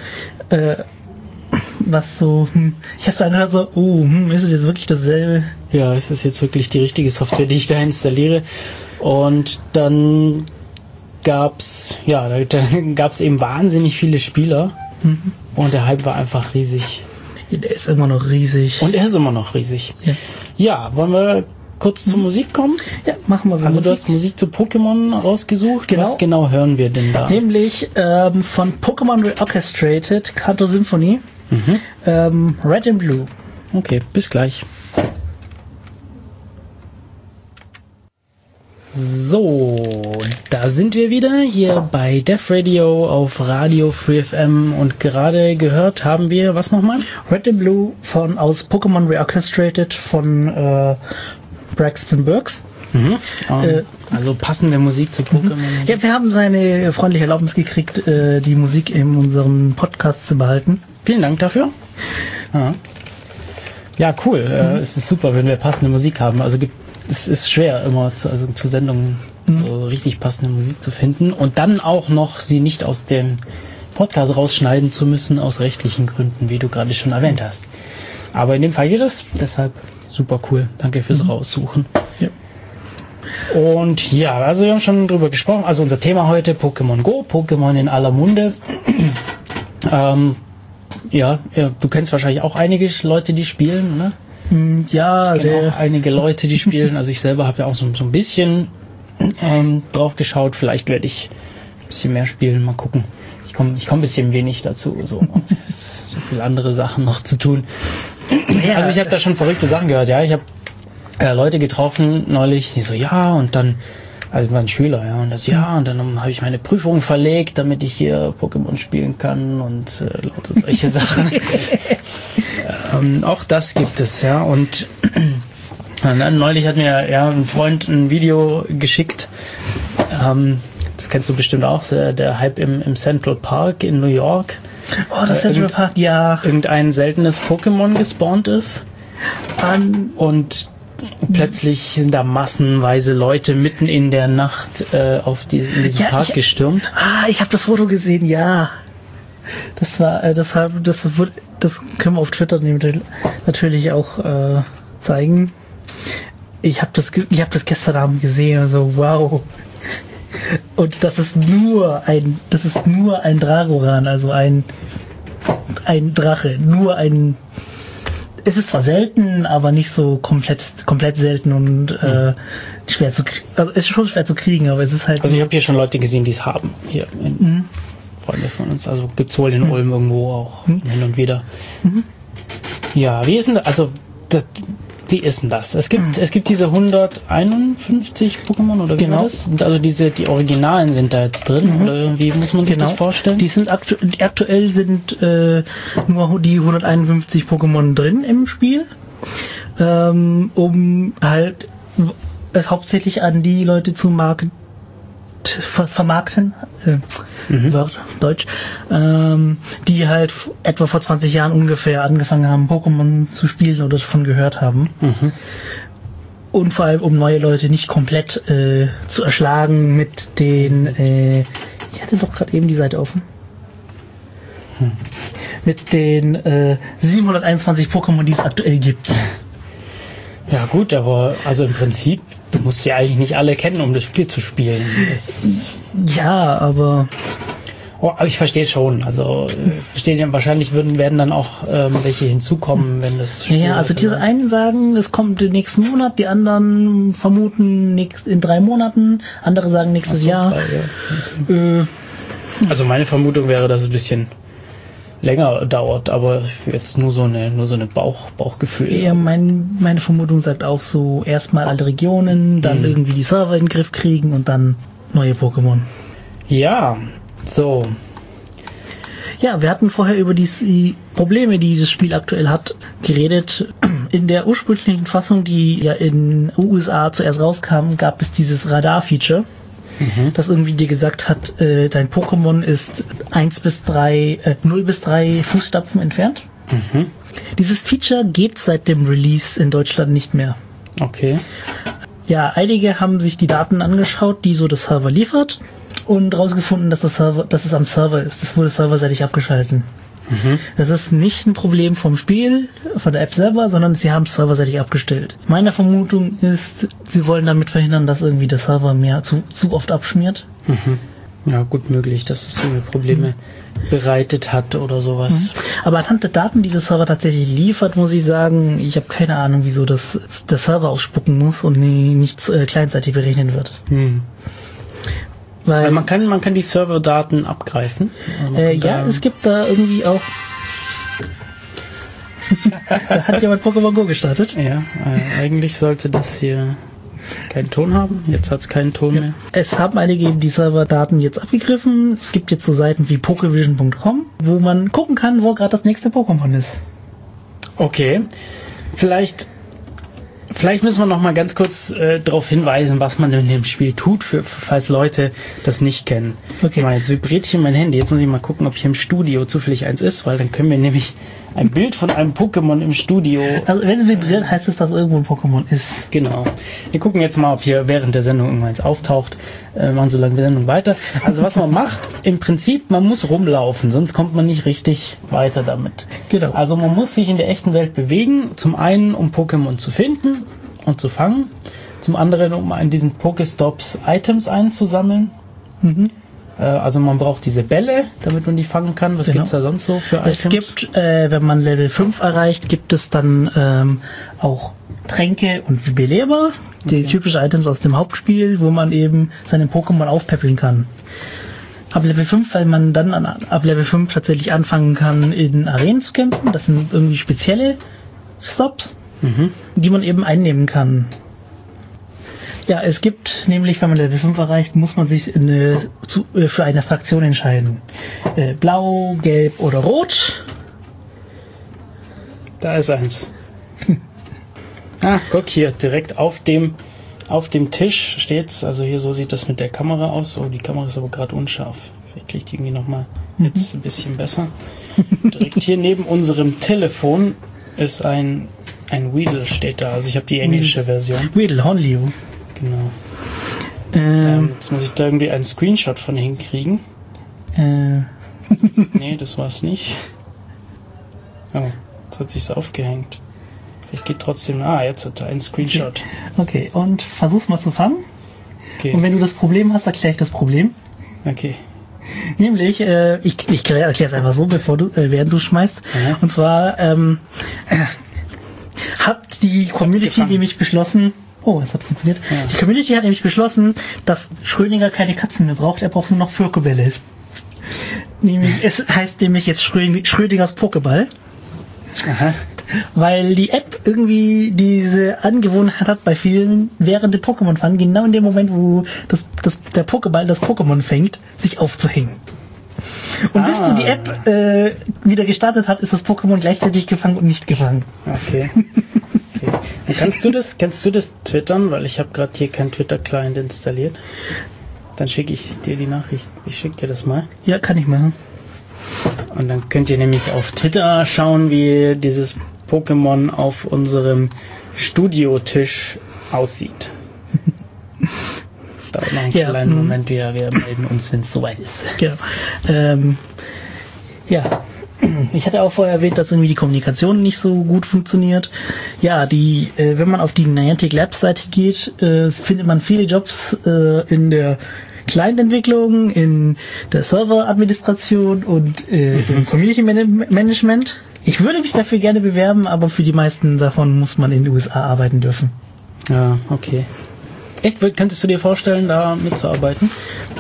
Was so, ich habe da angehört so, ist es jetzt wirklich dasselbe? Ja, ist es jetzt wirklich die richtige Software, die ich da installiere? Und dann gab's eben wahnsinnig viele Spieler und der Hype war einfach riesig. Der ist immer noch riesig. Und er ist immer noch riesig. Ja, wollen wir kurz zur Musik kommen? Ja, machen wir. Also du hast Musik zu Pokémon rausgesucht. Genau. Was genau hören wir denn da? Nämlich von Pokémon Reorchestrated, Kanto Symphony, Red and Blue. Okay, bis gleich. So, da sind wir wieder hier bei Def Radio auf Radio Free FM und gerade gehört haben wir, was nochmal? Red and Blue aus Pokémon Reorchestrated von Braxton Burks. Also passende Musik zu Pokémon. Ja, wir haben seine freundliche Erlaubnis gekriegt, die Musik in unserem Podcast zu behalten. Vielen Dank dafür. Ja, cool. Es ist super, wenn wir passende Musik haben. Also es ist schwer immer zu Sendungen so richtig passende Musik zu finden und dann auch noch sie nicht aus dem Podcast rausschneiden zu müssen aus rechtlichen Gründen, wie du gerade schon erwähnt hast. Aber in dem Fall geht es, deshalb super cool. Danke fürs Raussuchen. Ja. Und ja, also wir haben schon drüber gesprochen. Also unser Thema heute Pokémon Go, Pokémon in aller Munde. Du kennst wahrscheinlich auch einige Leute, die spielen, ne? Ja, ich kenne auch einige Leute, die spielen. Also ich selber habe ja auch so ein bisschen drauf geschaut. Vielleicht werde ich ein bisschen mehr spielen. Mal gucken. Ich komme ein bisschen wenig dazu. So viele andere Sachen noch zu tun. Ja. Also ich habe da schon verrückte Sachen gehört. Ja, ich habe Leute getroffen neulich, die so, und dann, also waren Schüler, und dann habe ich meine Prüfung verlegt, damit ich hier Pokémon spielen kann und lauter solche Sachen. Auch das gibt es, und dann neulich hat mir ein Freund ein Video geschickt, das kennst du bestimmt auch, der Hype im Central Park in New York. Oh, das Central Park, ja. Irgendein seltenes Pokémon gespawnt ist. Und plötzlich sind da massenweise Leute mitten in der Nacht in diesem Park gestürmt. Ich habe das Foto gesehen, ja. Das können wir auf Twitter natürlich auch zeigen. Ich habe das gestern Abend gesehen, also wow. Und das ist nur ein Dragoran, also ein Drache, es ist zwar selten, aber nicht so komplett selten und schwer zu kriegen. Also es ist schon schwer zu kriegen, aber es ist halt. Also ich habe hier schon Leute gesehen, die es haben. Hier Freunde von uns. Also gibt's wohl in Ulm irgendwo auch hin und wieder. Ja, wie ist denn das? Also Wie ist denn das? Es gibt diese 151 Pokémon oder wie Genau. war das? Also die Originalen sind da jetzt drin, oder wie muss man sich das vorstellen? Die sind aktuell sind nur die 151 Pokémon drin im Spiel, um halt es hauptsächlich an die Leute zu vermarkten, Deutsch, die halt etwa vor 20 Jahren ungefähr angefangen haben, Pokémon zu spielen oder davon gehört haben. Und vor allem, um neue Leute nicht komplett zu erschlagen mit den, ich hatte doch gerade eben die Seite offen, mit den 721 Pokémon, die es aktuell gibt. Ja gut, aber also im Prinzip, du musst ja eigentlich nicht alle kennen, um das Spiel zu spielen. Ja, aber aber ich verstehe schon. Also wahrscheinlich werden dann auch welche hinzukommen, wenn das Spiel... Ja, also diese einen sagen, es kommt im nächsten Monat, die anderen vermuten in 3 Monaten, andere sagen nächstes Jahr. 3, ja. Okay. Also meine Vermutung wäre, dass es ein bisschen länger dauert, aber jetzt nur so eine Bauchgefühl. Ja, meine Vermutung sagt auch so, erstmal alle Regionen, dann irgendwie die Server in den Griff kriegen und dann neue Pokémon. Ja, so. Ja, wir hatten vorher über die Probleme, die das Spiel aktuell hat, geredet. In der ursprünglichen Fassung, die ja in USA zuerst rauskam, gab es dieses Radar-Feature, das irgendwie dir gesagt hat, dein Pokémon ist 0 bis 3 Fußstapfen entfernt. Dieses Feature geht seit dem Release in Deutschland nicht mehr. Okay. Ja, einige haben sich die Daten angeschaut, die so der Server liefert, und rausgefunden, dass es am Server ist. Das wurde serverseitig abgeschalten. Das ist nicht ein Problem vom Spiel, von der App selber, sondern sie haben es serverseitig abgestellt. Meine Vermutung ist, sie wollen damit verhindern, dass irgendwie der Server zu oft abschmiert. Ja, gut möglich, dass es irgendwie Probleme bereitet hat oder sowas. Aber anhand der Daten, die der Server tatsächlich liefert, muss ich sagen, ich habe keine Ahnung, wieso der Server ausspucken muss und nichts kleinseitig berechnet wird. Weil man kann die Serverdaten abgreifen. Ja, es gibt da irgendwie auch... Da hat jemand Pokémon Go gestartet. Ja, eigentlich sollte das hier keinen Ton haben. Jetzt hat es keinen Ton mehr. Es haben einige die Serverdaten jetzt abgegriffen. Es gibt jetzt so Seiten wie Pokevision.com, wo man gucken kann, wo gerade das nächste Pokémon ist. Okay, vielleicht müssen wir noch mal ganz kurz darauf hinweisen, was man in dem Spiel tut, falls Leute das nicht kennen. Okay. Jetzt vibriert hier mein Handy. Jetzt muss ich mal gucken, ob hier im Studio zufällig eins ist, weil dann können wir nämlich ein Bild von einem Pokémon im Studio... Also wenn es vibriert, heißt es, dass irgendwo ein Pokémon ist. Genau. Wir gucken jetzt mal, ob hier während der Sendung irgendwann auftaucht. Machen so lange die Sendung weiter. Also was man macht, im Prinzip, man muss rumlaufen, sonst kommt man nicht richtig weiter damit. Genau. Also man muss sich in der echten Welt bewegen, zum einen, um Pokémon zu finden und zu fangen, zum anderen, um an diesen Pokestops Items einzusammeln. Also man braucht diese Bälle, damit man die fangen kann. Was gibt's da sonst so für Items? Es gibt, wenn man Level 5 erreicht, gibt es dann auch Tränke und Beleber, die typischen Items aus dem Hauptspiel, wo man eben seine Pokémon aufpäppeln kann. Ab Level 5, weil man dann ab Level 5 tatsächlich anfangen kann, in Arenen zu kämpfen. Das sind irgendwie spezielle Stops, die man eben einnehmen kann. Ja, es gibt nämlich, wenn man Level 5 erreicht, muss man sich für eine Fraktion entscheiden. Blau, Gelb oder Rot. Da ist eins. Guck hier, direkt auf dem Tisch steht's. Also hier, so sieht das mit der Kamera aus. Oh, die Kamera ist aber gerade unscharf. Vielleicht kriegt die irgendwie nochmal jetzt ein bisschen besser. Direkt hier neben unserem Telefon ist ein Weedle steht da. Also ich habe die englische Version. Weedle, Honliu. Genau. Jetzt muss ich da irgendwie einen Screenshot von hinkriegen. Nee, das war's nicht. Oh, jetzt hat sich's aufgehängt. Vielleicht geht trotzdem... jetzt hat er einen Screenshot. Okay, und versuch's mal zu fangen. Okay, und wenn du das Problem hast, erkläre ich das Problem. Okay. Nämlich, ich erkläre es einfach so, während du schmeißt. Ja. Und zwar hat die Community nämlich beschlossen... Oh, das hat funktioniert. Ja. Die Community hat nämlich beschlossen, dass Schrödinger keine Katzen mehr braucht, er braucht nur noch Pokébälle. Es heißt nämlich jetzt Schrödingers Pokéball. Aha. Weil die App irgendwie diese Angewohnheit hat bei vielen, während dem Pokémon fangen, genau in dem Moment, wo der Pokéball das Pokémon fängt, sich aufzuhängen. Und bis du die App wieder gestartet hat, ist das Pokémon gleichzeitig gefangen und nicht gefangen. Okay. Kannst du das twittern? Weil ich habe gerade hier keinen Twitter-Client installiert. Dann schicke ich dir die Nachricht. Ich schicke dir das mal. Ja, kann ich machen. Und dann könnt ihr nämlich auf Twitter schauen, wie dieses Pokémon auf unserem Studiotisch aussieht. Dauert noch einen kleinen Moment, wir melden uns, wenn es soweit ist. Genau. Ja. Ich hatte auch vorher erwähnt, dass irgendwie die Kommunikation nicht so gut funktioniert. Ja, wenn man auf die Niantic Labs Seite geht, findet man viele Jobs in der Client-Entwicklung, in der Server-Administration und im Community-Management. Ich würde mich dafür gerne bewerben, aber für die meisten davon muss man in den USA arbeiten dürfen. Ja, okay. Echt? Könntest du dir vorstellen, da mitzuarbeiten?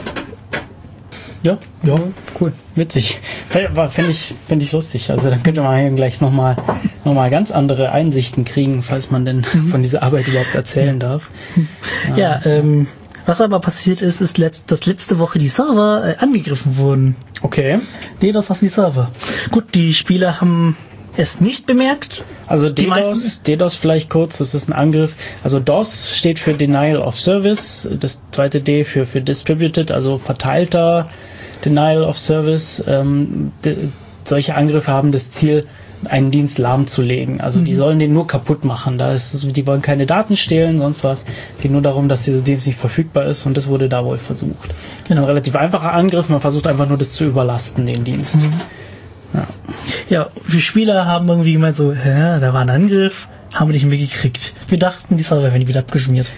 Ja, cool, witzig. Fände ich lustig. Also dann könnte man hier gleich noch mal ganz andere Einsichten kriegen, falls man denn von dieser Arbeit überhaupt erzählen darf. Ja, was aber passiert ist, dass letzte Woche die Server angegriffen wurden. Okay. DDoS auf die Server. Gut, die Spieler haben es nicht bemerkt. Also DDoS vielleicht kurz, das ist ein Angriff. Also DOS steht für Denial of Service, das zweite D für Distributed, also verteilter Denial of Service. Solche Angriffe haben das Ziel, einen Dienst lahmzulegen. Also die sollen den nur kaputt machen. Die wollen keine Daten stehlen, sonst was. Geht nur darum, dass dieser Dienst nicht verfügbar ist, und das wurde da wohl versucht. Das ist ein relativ einfacher Angriff, man versucht einfach nur das zu überlasten, den Dienst. Ja, wir Spieler haben irgendwie gemeint so, da war ein Angriff, haben wir nicht mitgekriegt. Wir dachten, die Server werden wieder abgeschmiert.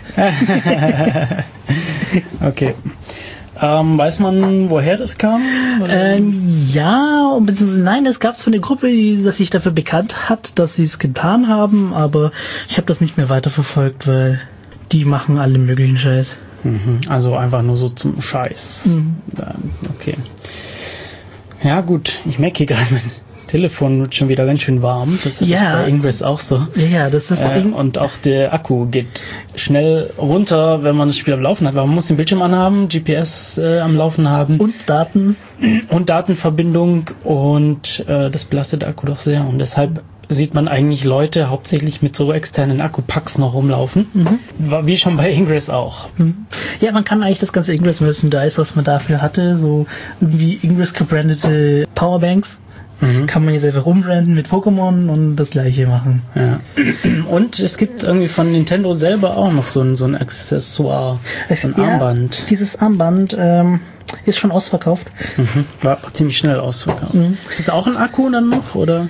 Okay. Weiß man, woher das kam? Ja, beziehungsweise nein, es gab es von der Gruppe, die sich dafür bekannt hat, dass sie es getan haben, aber ich habe das nicht mehr weiterverfolgt, weil die machen alle möglichen Scheiß. Also einfach nur so zum Scheiß. Okay. Ja gut, ich merke hier gerade, mein Telefon wird schon wieder ganz schön warm. Das ist bei Ingress auch so. Ja, das ist und auch der Akku geht schnell runter, wenn man das Spiel am Laufen hat, weil man muss den Bildschirm anhaben, GPS am Laufen haben. Und Daten. Und Datenverbindung, und das belastet der Akku doch sehr. Und deshalb sieht man eigentlich Leute hauptsächlich mit so externen Akkupacks noch rumlaufen. Wie schon bei Ingress auch. Ja, man kann eigentlich das ganze Ingress Merchandise, was man dafür hatte, so irgendwie Ingress gebrandete Powerbanks, kann man hier selber rumbranden mit Pokémon und das gleiche machen. Ja. Und es gibt irgendwie von Nintendo selber auch noch so ein Accessoire, so ein Armband. Dieses Armband ist schon ausverkauft. War ziemlich schnell ausverkauft. Ist es auch ein Akku dann noch, oder?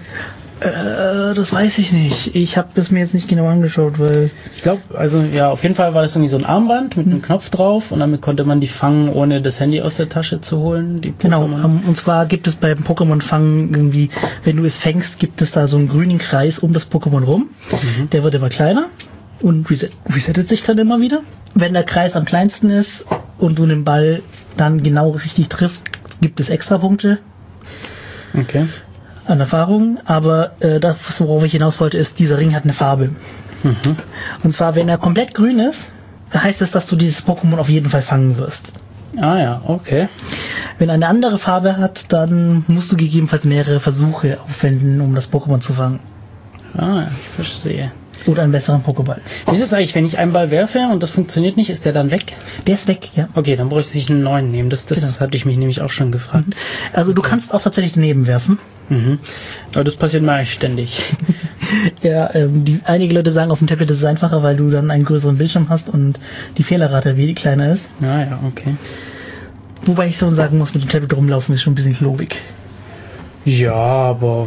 Das weiß ich nicht. Ich habe es mir jetzt nicht genau angeschaut, weil... Ich glaube, also ja, auf jeden Fall war das irgendwie so ein Armband mit einem Knopf drauf, und damit konnte man die fangen, ohne das Handy aus der Tasche zu holen. Die genau, und zwar gibt es beim Pokémon-Fangen irgendwie, wenn du es fängst, gibt es da so einen grünen Kreis um das Pokémon rum. Der wird immer kleiner und resettet sich dann immer wieder. Wenn der Kreis am kleinsten ist und du den Ball dann genau richtig triffst, gibt es extra Punkte. Okay. An Erfahrung, aber das, worauf ich hinaus wollte, ist, dieser Ring hat eine Farbe. Und zwar, wenn er komplett grün ist, heißt es, dass du dieses Pokémon auf jeden Fall fangen wirst. Ah ja, okay. Wenn er eine andere Farbe hat, dann musst du gegebenenfalls mehrere Versuche aufwenden, um das Pokémon zu fangen. Ah, ich verstehe. Oder einen besseren Pokéball. Wie ist es eigentlich, wenn ich einen Ball werfe und das funktioniert nicht, ist der dann weg? Der ist weg, ja. Okay, dann bräuchte ich einen neuen nehmen. Das hatte ich mich nämlich auch schon gefragt. Also du kannst auch tatsächlich daneben werfen. Aber das passiert mir eigentlich ständig. Ja, einige Leute sagen, auf dem Tablet ist es einfacher, weil du dann einen größeren Bildschirm hast und die Fehlerrate wie kleiner ist. Ah ja, okay. Wobei ich schon sagen muss, mit dem Tablet rumlaufen ist schon ein bisschen klobig. Ja, aber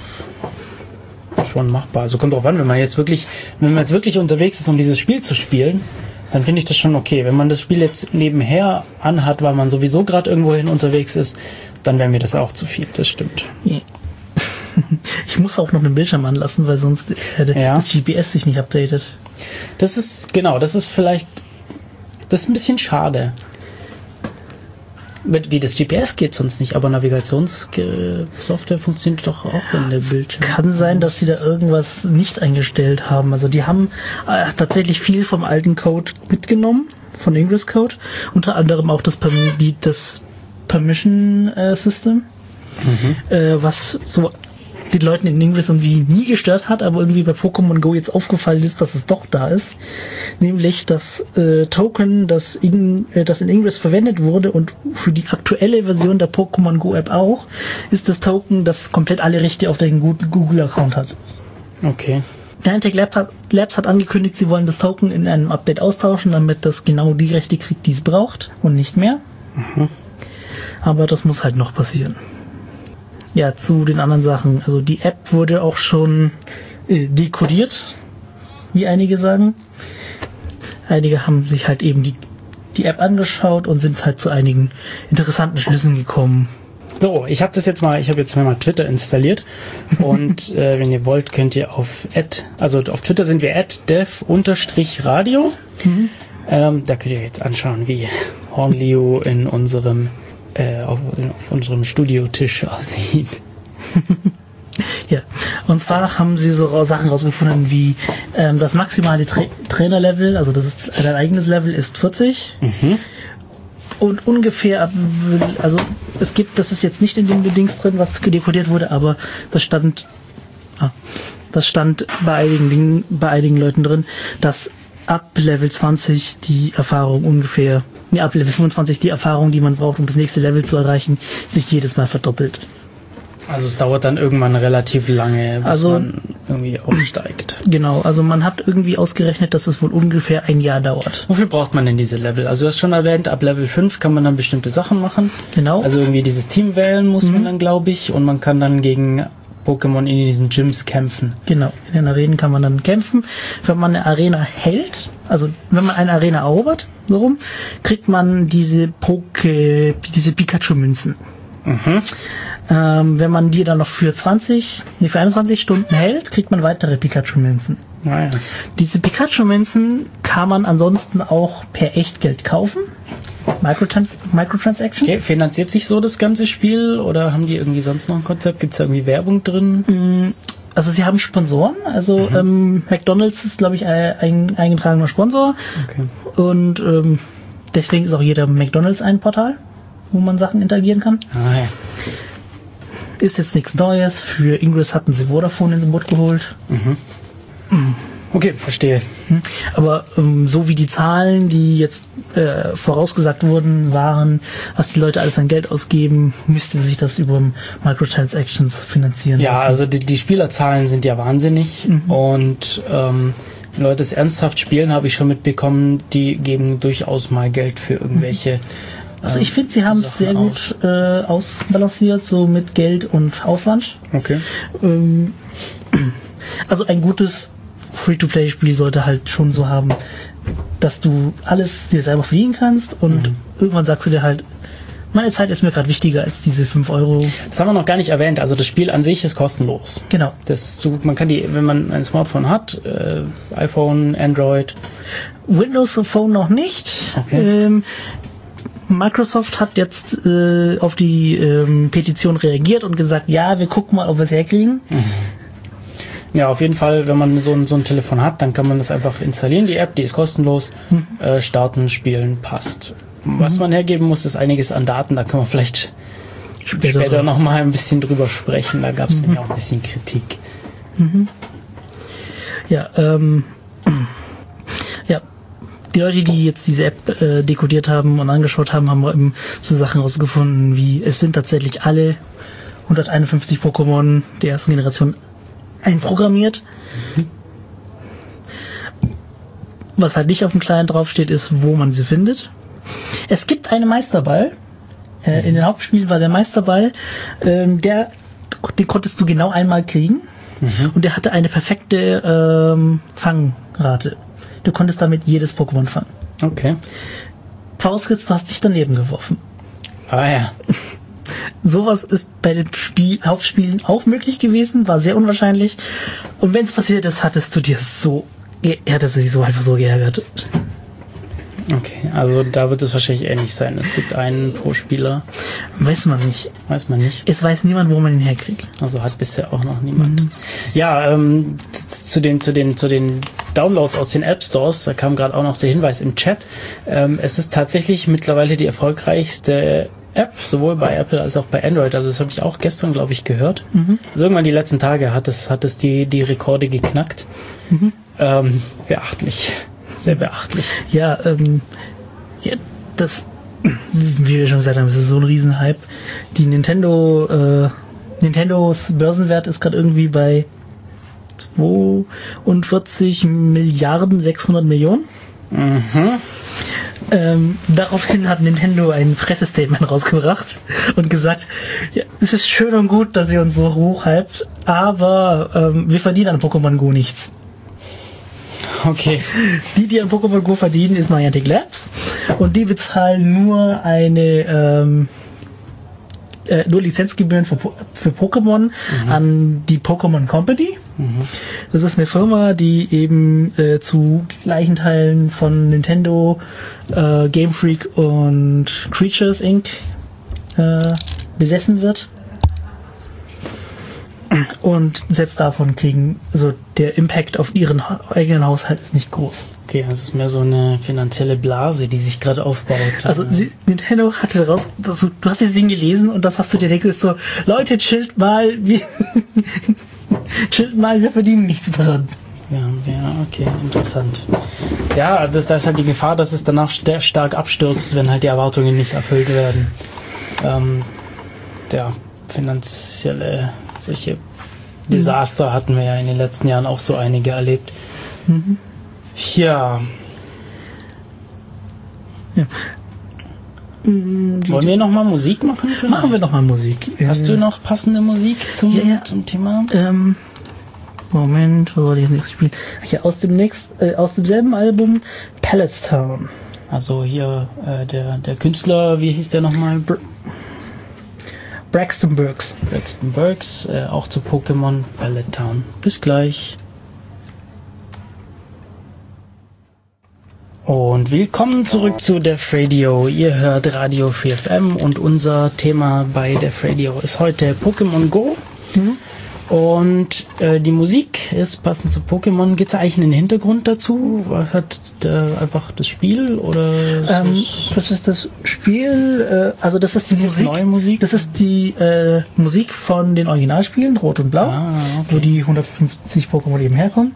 schon machbar. Also kommt drauf an, wenn man jetzt wirklich unterwegs ist, um dieses Spiel zu spielen, dann finde ich das schon okay. Wenn man das Spiel jetzt nebenher anhat, weil man sowieso gerade irgendwohin unterwegs ist, dann wäre mir das auch zu viel. Das stimmt. Yeah. Ich muss auch noch einen Bildschirm anlassen, weil sonst das GPS sich nicht updatet. Das ist ein bisschen schade. Wie das GPS geht sonst nicht, aber Navigationssoftware funktioniert doch auch in der Bildschirm. Kann sein, dass sie da irgendwas nicht eingestellt haben. Also die haben tatsächlich viel vom alten Code mitgenommen, von Ingress Code. Unter anderem auch das Permission System, was so den Leuten in Ingress irgendwie nie gestört hat, aber irgendwie bei Pokémon Go jetzt aufgefallen ist, dass es doch da ist. Nämlich das Token, das in Ingress verwendet wurde und für die aktuelle Version der Pokémon Go App auch, ist das Token, das komplett alle Rechte auf den guten Google-Account hat. Okay. Niantic Labs hat angekündigt, sie wollen das Token in einem Update austauschen, damit das genau die Rechte kriegt, die es braucht und nicht mehr. Aber das muss halt noch passieren. Ja, zu den anderen Sachen. Also die App wurde auch schon dekodiert, wie einige sagen. Einige haben sich halt eben die App angeschaut und sind halt zu einigen interessanten Schlüssen gekommen. So, ich habe jetzt mal Twitter installiert und wenn ihr wollt, könnt ihr auf Twitter sind wir @dev_radio. Da könnt ihr jetzt anschauen, wie Hornliu in unserem auf unserem Studiotisch aussieht. Ja, und zwar haben sie so Sachen rausgefunden wie das maximale Trainerlevel, also das ist dein eigenes Level, ist 40. Und ungefähr, also das ist jetzt nicht in dem Dings drin, was dekodiert wurde, aber das stand bei einigen Leuten drin, dass ab Level 20 die Erfahrung ab Level 25 die Erfahrung, die man braucht, um das nächste Level zu erreichen, sich jedes Mal verdoppelt. Also es dauert dann irgendwann relativ lange, bis man irgendwie aufsteigt. Genau, also man hat irgendwie ausgerechnet, dass es wohl ungefähr ein Jahr dauert. Wofür braucht man denn diese Level? Also du hast schon erwähnt, ab Level 5 kann man dann bestimmte Sachen machen. Genau. Also irgendwie dieses Team wählen muss man dann, glaube ich, und man kann dann gegen Pokémon in diesen Gyms kämpfen. Genau, in den Arenen kann man dann kämpfen. Wenn man eine Arena hält, also wenn man eine Arena erobert, so rum, kriegt man diese Pikachu-Münzen. Wenn man die dann noch für 21 Stunden hält, kriegt man weitere Pikachu-Münzen. Ja. Diese Pikachu-Münzen kann man ansonsten auch per Echtgeld kaufen. Microtransactions. Okay, finanziert sich so das ganze Spiel oder haben die irgendwie sonst noch ein Konzept? Gibt es da irgendwie Werbung drin? Also sie haben Sponsoren, also McDonald's ist, glaube ich, ein eingetragener Sponsor. Okay. Und deswegen ist auch jeder McDonald's ein Portal, wo man Sachen interagieren kann. Ja. Ist jetzt nichts Neues. Für Ingress hatten sie Vodafone ins Boot geholt. Okay, verstehe. Aber so wie die Zahlen, die jetzt vorausgesagt wurden, waren, was die Leute alles an Geld ausgeben, müsste sich das über Microtransactions finanzieren lassen. Ja, also die Spielerzahlen sind ja wahnsinnig und wenn Leute es ernsthaft spielen, habe ich schon mitbekommen, die geben durchaus mal Geld für irgendwelche Also ich finde, sie haben es sehr gut ausbalanciert, so mit Geld und Aufwand. Okay. Also ein gutes Free-to-Play-Spiel sollte halt schon so haben, dass du alles dir selber verdienen kannst und irgendwann sagst du dir halt, meine Zeit ist mir gerade wichtiger als diese 5 Euro. Das haben wir noch gar nicht erwähnt. Also das Spiel an sich ist kostenlos. Genau. Man kann wenn man ein Smartphone hat, iPhone, Android. Windows Phone noch nicht. Okay. Microsoft hat jetzt auf die Petition reagiert und gesagt, ja, wir gucken mal, ob wir es herkriegen. Ja, auf jeden Fall, wenn man so ein Telefon hat, dann kann man das einfach installieren, die App, die ist kostenlos, starten, spielen, passt. Was man hergeben muss, ist einiges an Daten, da können wir vielleicht später noch mal ein bisschen drüber sprechen, da gab es nämlich auch ein bisschen Kritik. Ja, ja, die Leute, die jetzt diese App dekodiert haben und angeschaut haben, haben eben so Sachen rausgefunden, wie es sind tatsächlich alle 151 Pokémon der ersten Generation einprogrammiert. Was halt nicht auf dem Client draufsteht, ist, wo man sie findet. Es gibt einen Meisterball. In den Hauptspielen war der Meisterball. Den konntest du genau einmal kriegen. Und der hatte eine perfekte Fangrate. Du konntest damit jedes Pokémon fangen. Okay. Vorausgesetzt, du hast dich daneben geworfen. Ah ja. Sowas ist bei den Hauptspielen auch möglich gewesen, war sehr unwahrscheinlich. Und wenn es passiert ist, hattest du dich so einfach so geärgert. Okay, also da wird es wahrscheinlich ähnlich sein. Es gibt einen pro Spieler. Weiß man nicht. Weiß man nicht. Es weiß niemand, wo man ihn herkriegt. Also hat bisher auch noch niemand. Ja, zu den Downloads aus den App Stores, da kam gerade auch noch der Hinweis im Chat. Es ist tatsächlich mittlerweile die erfolgreichste App, sowohl bei Apple als auch bei Android. Also das habe ich auch gestern, glaube ich, gehört. Also irgendwann die letzten Tage hat es die Rekorde geknackt. Beachtlich. Sehr beachtlich. Ja, das, wie wir schon gesagt haben, das ist so ein Riesenhype. Die Nintendos Börsenwert ist gerade irgendwie bei 42 Milliarden 600 Millionen. Daraufhin hat Nintendo ein Pressestatement rausgebracht und gesagt, ja, es ist schön und gut, dass ihr uns so hochhypt, aber wir verdienen an Pokémon Go nichts. Okay. Die an Pokémon Go verdienen, ist Niantic Labs und die bezahlen nur nur Lizenzgebühren für Pokémon an die Pokémon Company. Das ist eine Firma, die eben zu gleichen Teilen von Nintendo, Game Freak und Creatures Inc. Besessen wird. Und selbst davon also der Impact auf ihren eigenen Haushalt ist nicht groß. Okay, das ist mehr so eine finanzielle Blase, die sich gerade aufbaut. Also Nintendo hatte raus, du hast dieses Ding gelesen und das, was du dir denkst, ist so, Leute, chillt mal, wir verdienen nichts dran. Ja, okay, interessant. Ja, da ist halt die Gefahr, dass es danach stark abstürzt, wenn halt die Erwartungen nicht erfüllt werden. Finanzielle solche Desaster hatten wir ja in den letzten Jahren auch so einige erlebt. Ja. Wollen wir nochmal Musik machen? Vielleicht? Machen wir nochmal Musik. Hast du noch passende Musik zum Thema? Moment, wo soll ich jetzt nichts spielen? Ja, aus demselben Album Pallet Town. Also hier der Künstler, wie hieß der nochmal? Braxton Burks. Auch zu Pokémon Pallet Town. Bis gleich. Und willkommen zurück zu Def Radio. Ihr hört Radio 4FM und unser Thema bei Def Radio ist heute Pokémon Go. Und die Musik ist passend zu Pokémon. Gibt es eigentlich einen Hintergrund dazu? Hat einfach das Spiel oder? Das ist das Spiel. Also das ist die Musik. Neue Musik. Das ist die Musik von den Originalspielen Rot und Blau, wo die 150 Pokémon eben herkommen.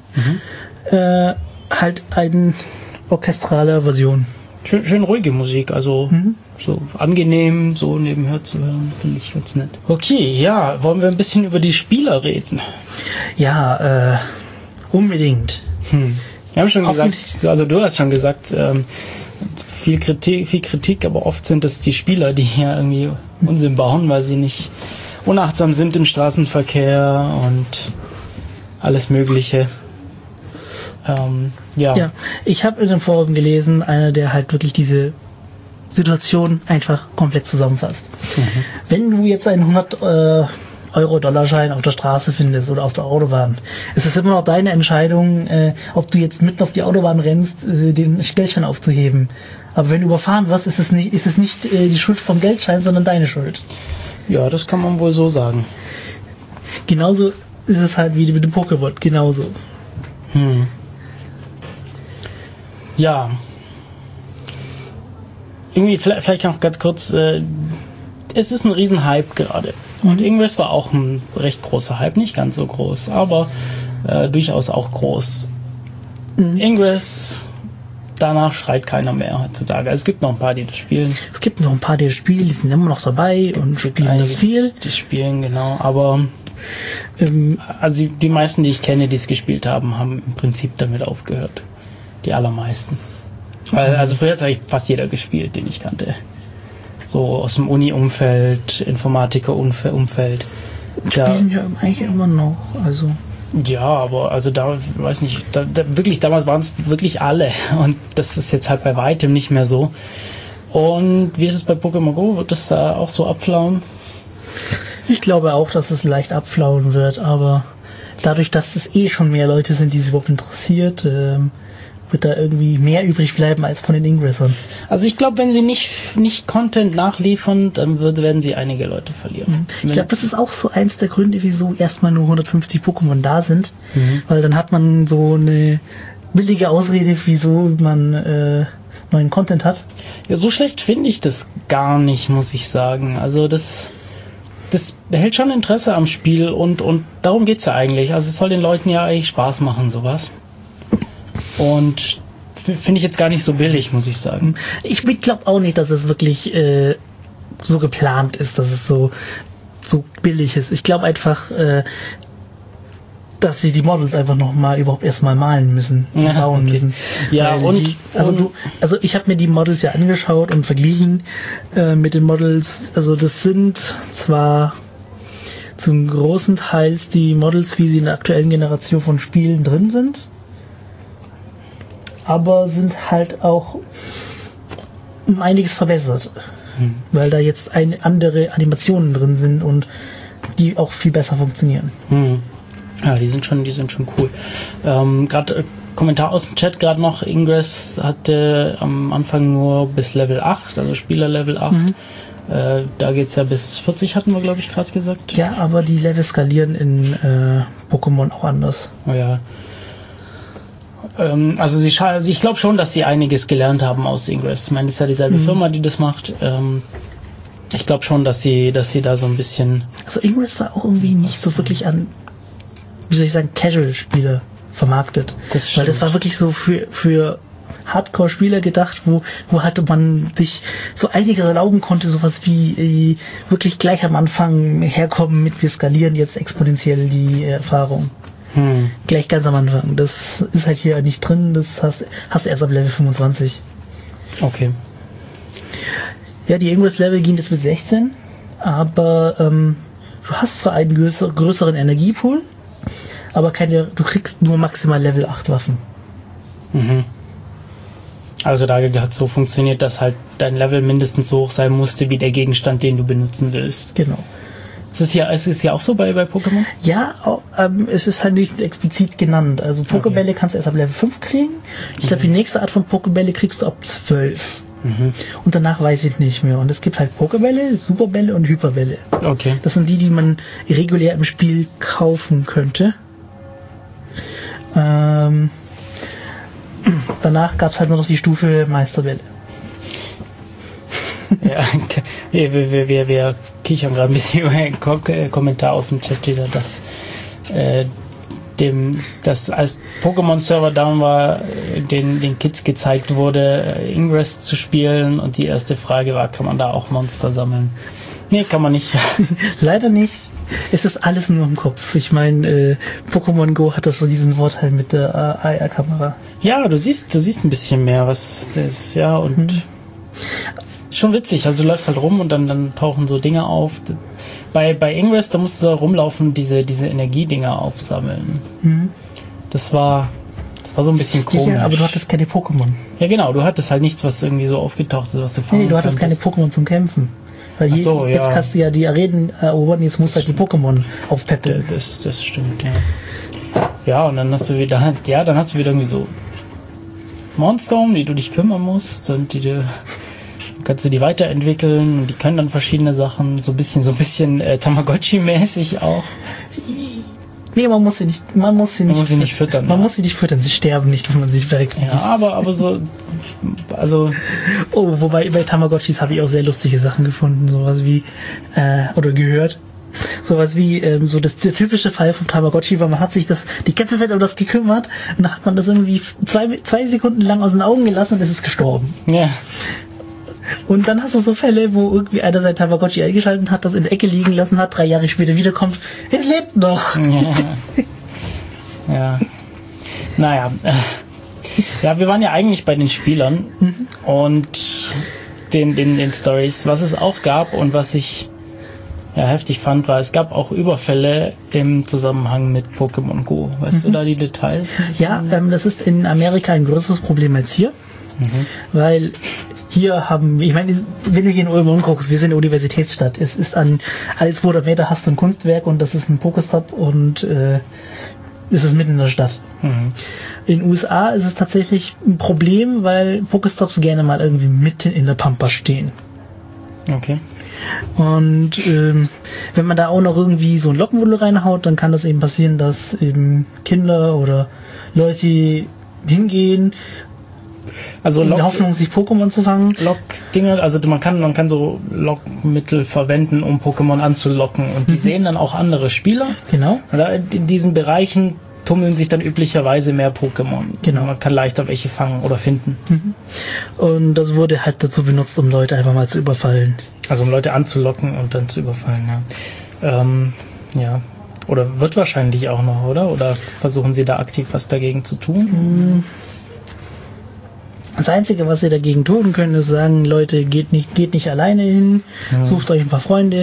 Halt eine orchestrale Version. Schön ruhige Musik, also so angenehm, so nebenher zu hören, finde ich ganz nett. Okay, ja, wollen wir ein bisschen über die Spieler reden? Ja, unbedingt. Wir haben schon gesagt, also du hast schon gesagt, viel Kritik, aber oft sind es die Spieler, die hier irgendwie Unsinn bauen, weil sie nicht unachtsam sind im Straßenverkehr und alles Mögliche. Ja, ich habe in den Foren gelesen, einer, der halt wirklich diese Situation einfach komplett zusammenfasst. Wenn du jetzt einen 100 Euro-Dollarschein auf der Straße findest oder auf der Autobahn, ist es immer noch deine Entscheidung, ob du jetzt mitten auf die Autobahn rennst, den Geldschein aufzuheben. Aber wenn du überfahren wirst, ist es nicht die Schuld vom Geldschein, sondern deine Schuld. Ja, das kann man wohl so sagen. Genauso ist es halt wie mit dem Pokémon, genauso. Ja. Irgendwie, vielleicht noch ganz kurz, es ist ein Riesenhype gerade. Und Ingress war auch ein recht großer Hype, nicht ganz so groß, aber durchaus auch groß. Ingress, danach schreit keiner mehr heutzutage. Es gibt noch ein paar, die das spielen. Die sind immer noch dabei und spielen das viel. Die spielen, genau, aber also die meisten, die ich kenne, die es gespielt haben, haben im Prinzip damit aufgehört. Die allermeisten. Also früher hat eigentlich fast jeder gespielt, den ich kannte. So aus dem Uni-Umfeld, Informatiker-Umfeld. Spielen ja eigentlich immer noch, also. Ja, aber also da, weiß nicht, wirklich, damals waren es wirklich alle. Und das ist jetzt halt bei weitem nicht mehr so. Und wie ist es bei Pokémon Go? Wird das da auch so abflauen? Ich glaube auch, dass es leicht abflauen wird, aber dadurch, dass es schon mehr Leute sind, die sich überhaupt interessiert, wird da irgendwie mehr übrig bleiben als von den Ingressern. Also ich glaube, wenn sie nicht Content nachliefern, dann werden sie einige Leute verlieren. Ich glaube, das ist auch so eins der Gründe, wieso erstmal nur 150 Pokémon da sind, weil dann hat man so eine billige Ausrede, wieso man neuen Content hat. Ja, so schlecht finde ich das gar nicht, muss ich sagen. Also das behält schon Interesse am Spiel und darum geht's ja eigentlich. Also es soll den Leuten ja eigentlich Spaß machen, sowas. Und finde ich jetzt gar nicht so billig, muss ich sagen. Ich glaube auch nicht, dass es wirklich so geplant ist, dass es so billig ist. Ich glaube einfach, dass sie die Models einfach überhaupt erstmal malen müssen, bauen müssen. Ja, also ich habe mir die Models ja angeschaut und verglichen mit den Models. Also das sind zwar zum großen Teil die Models, wie sie in der aktuellen Generation von Spielen drin sind, aber sind halt auch um einiges verbessert, weil da jetzt andere Animationen drin sind und die auch viel besser funktionieren. Ja, die sind schon cool. Gerade Kommentar aus dem Chat gerade noch, Ingress hatte am Anfang nur bis Level 8, also Spieler Level 8. Da geht's ja bis 40, hatten wir, glaube ich, gerade gesagt. Ja, aber die Level skalieren in Pokémon auch anders. Oh ja. Also ich glaube schon, dass sie einiges gelernt haben aus Ingress. Ich meine, das ist ja dieselbe Firma, die das macht. Ich glaube schon, dass sie da so ein bisschen... Also Ingress war auch irgendwie nicht so wirklich an, wie soll ich sagen, Casual-Spieler vermarktet. Weil das war wirklich so für Hardcore-Spieler gedacht, wo halt man sich so einiges erlauben konnte, sowas wie wirklich gleich am Anfang herkommen mit wir skalieren jetzt exponentiell die Erfahrung. Gleich ganz am Anfang. Das ist halt hier nicht drin, das hast du erst ab Level 25. Okay. Ja, die Ingress-Level gehen jetzt mit 16, aber du hast zwar einen größeren Energiepool, aber du kriegst nur maximal Level 8 Waffen. Also da hat so funktioniert, dass halt dein Level mindestens so hoch sein musste wie der Gegenstand, den du benutzen willst. Genau. Ist es ja auch so bei Pokémon? Ja, es ist halt nicht explizit genannt. Also Pokébälle kannst du erst ab Level 5 kriegen. Ich glaube, die nächste Art von Pokébälle kriegst du ab 12. Und danach weiß ich nicht mehr. Und es gibt halt Pokébälle, Superbälle und Hyperbälle. Okay. Das sind die man regulär im Spiel kaufen könnte. Danach gab es halt nur noch die Stufe Meisterbälle. Ja, wir kichern gerade ein bisschen über einen Kommentar aus dem Chat wieder, dass als Pokémon-Server down war, den Kids gezeigt wurde, Ingress zu spielen, und die erste Frage war, kann man da auch Monster sammeln? Nee, kann man nicht. Leider nicht. Es ist alles nur im Kopf. Ich meine, Pokémon Go hat das so diesen Vorteil mit der AR-Kamera. Ja, du siehst ein bisschen mehr, was das ist, ja, und schon witzig. Also du läufst halt rum und dann tauchen so Dinge auf. Bei Ingress, da musst du rumlaufen und diese Energiedinger aufsammeln. Das war so ein bisschen komisch. Ja, aber du hattest keine Pokémon. Ja, genau, du hattest halt nichts, was irgendwie so aufgetaucht ist, was du fangen Nee, du hattest keine Pokémon zum Kämpfen. Weil jetzt kannst du ja die Arenen erobern, jetzt musst du halt die Pokémon aufpäppeln. Das stimmt, ja. Ja, und dann hast du wieder irgendwie so Monster, um die du dich kümmern musst, und kannst du die weiterentwickeln, und die können dann verschiedene Sachen, so ein bisschen Tamagotchi-mäßig auch. Nee, man muss sie nicht füttern. Man muss sie nicht füttern, sie sterben nicht, wenn man sie weggießt. Ja, aber so, also... Oh, wobei bei Tamagotchis habe ich auch sehr lustige Sachen gefunden, sowas wie, oder gehört. Sowas wie, der typische Fall vom Tamagotchi war, man hat sich die ganze Zeit um das gekümmert, und dann hat man das irgendwie zwei Sekunden lang aus den Augen gelassen und es ist gestorben. Ja. Und dann hast du so Fälle, wo irgendwie einer sein Tamagotchi eingeschaltet hat, das in der Ecke liegen lassen hat, 3 Jahre später wiederkommt, es lebt noch. Ja. Naja. Ja, wir waren ja eigentlich bei den Spielern und den Stories. Was es auch gab und was ich heftig fand, war, es gab auch Überfälle im Zusammenhang mit Pokémon Go. Weißt du da die Details? Ja, das ist in Amerika ein größeres Problem als hier, weil hier ich meine, wenn du hier in Ulm umguckst, wir sind eine Universitätsstadt. Es ist an alle 200 Meter hast du ein Kunstwerk, und das ist ein Pokestop, und es ist mitten in der Stadt. In den USA ist es tatsächlich ein Problem, weil Pokestops gerne mal irgendwie mitten in der Pampa stehen. Okay. Und wenn man da auch noch irgendwie so ein Lockenbuddel reinhaut, dann kann das eben passieren, dass eben Kinder oder Leute hingehen, Also in der Hoffnung, sich Pokémon zu fangen. Lockdinger, also man kann so Lockmittel verwenden, um Pokémon anzulocken. Und die sehen dann auch andere Spieler. Genau. Und in diesen Bereichen tummeln sich dann üblicherweise mehr Pokémon. Genau. Man kann leichter welche fangen oder finden. Und das wurde halt dazu benutzt, um Leute einfach mal zu überfallen. Also um Leute anzulocken und dann zu überfallen, ja. Ja. Oder wird wahrscheinlich auch noch, oder? Oder versuchen sie da aktiv was dagegen zu tun? Das Einzige, was sie dagegen tun können, ist sagen, Leute, geht nicht alleine hin, sucht euch ein paar Freunde.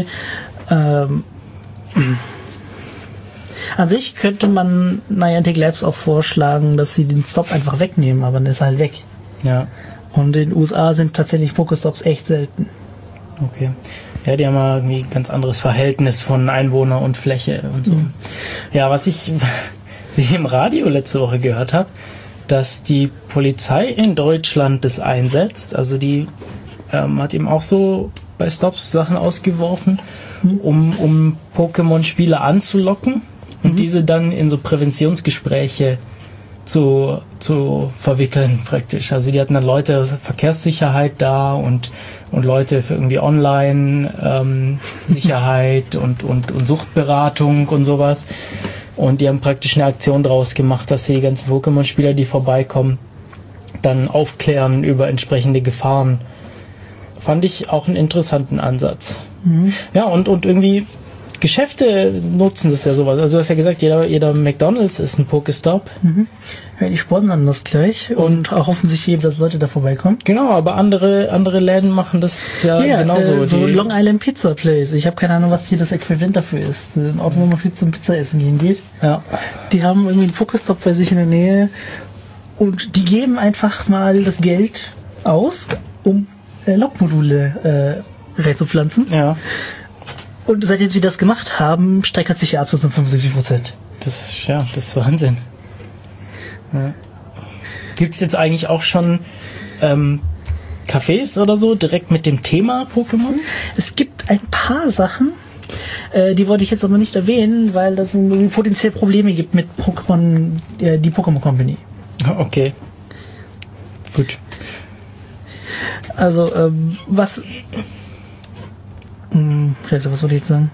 An sich könnte man Niantic Labs auch vorschlagen, dass sie den Stop einfach wegnehmen, aber dann ist er halt weg. Ja. Und in den USA sind tatsächlich Pokestops echt selten. Okay. Ja, die haben ja irgendwie ein ganz anderes Verhältnis von Einwohner und Fläche und so. Ja, was ich im Radio letzte Woche gehört habe, dass die Polizei in Deutschland das einsetzt. Also die hat eben auch so bei Stops Sachen ausgeworfen, um Pokémon-Spieler anzulocken und diese dann in so Präventionsgespräche zu verwickeln praktisch. Also die hatten dann Leute Verkehrssicherheit da und Leute für irgendwie Online Sicherheit und Suchtberatung und sowas. Und die haben praktisch eine Aktion draus gemacht, dass sie die ganzen Pokémon-Spieler, die vorbeikommen, dann aufklären über entsprechende Gefahren. Fand ich auch einen interessanten Ansatz. Ja, und irgendwie Geschäfte nutzen das ja sowas. Also du hast ja gesagt, jeder McDonald's ist ein Pokestop. Ja, die sponsern das gleich und hoffen sich eben, dass Leute da vorbeikommen. Genau, aber andere Läden machen das ja genauso. So Long Island Pizza Place. Ich habe keine Ahnung, was hier das Äquivalent dafür ist. Ein Ort, wo man viel zum Pizza essen gehen geht. Ja. Die haben irgendwie einen Pokestop bei sich in der Nähe und die geben einfach mal das Geld aus, um Lockmodule reinzupflanzen. Ja. Und seitdem sie das gemacht haben, steigert sich der Absatz um 75%. Das ist Wahnsinn. Ja. Gibt's jetzt eigentlich auch schon Cafés oder so direkt mit dem Thema Pokémon? Es gibt ein paar Sachen, die wollte ich jetzt aber nicht erwähnen, weil das irgendwie potenziell Probleme gibt mit Pokémon, die Pokémon Company. Okay. Gut. Also, was wollte ich jetzt sagen?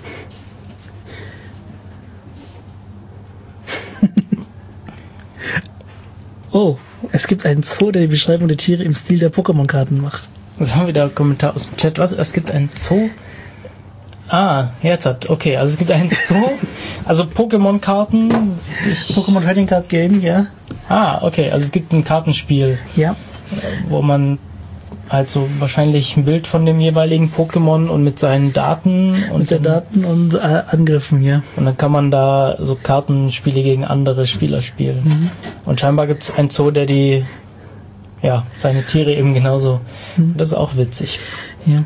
Oh, es gibt einen Zoo, der die Beschreibung der Tiere im Stil der Pokémon-Karten macht. Das haben wir da Kommentar aus dem Chat. Was? Es gibt einen Zoo? Jetzt hat. Okay, also es gibt einen Zoo. Also Pokémon-Karten. Pokémon Trading Card Game, ja. Okay, also es gibt ein Kartenspiel. Ja. Wo man halt so wahrscheinlich ein Bild von dem jeweiligen Pokémon und mit seinen Daten und Angriffen, ja. Und dann kann man da so Kartenspiele gegen andere Spieler spielen. Und scheinbar gibt es einen Zoo, der seine Tiere eben genauso. Das ist auch witzig. Ja.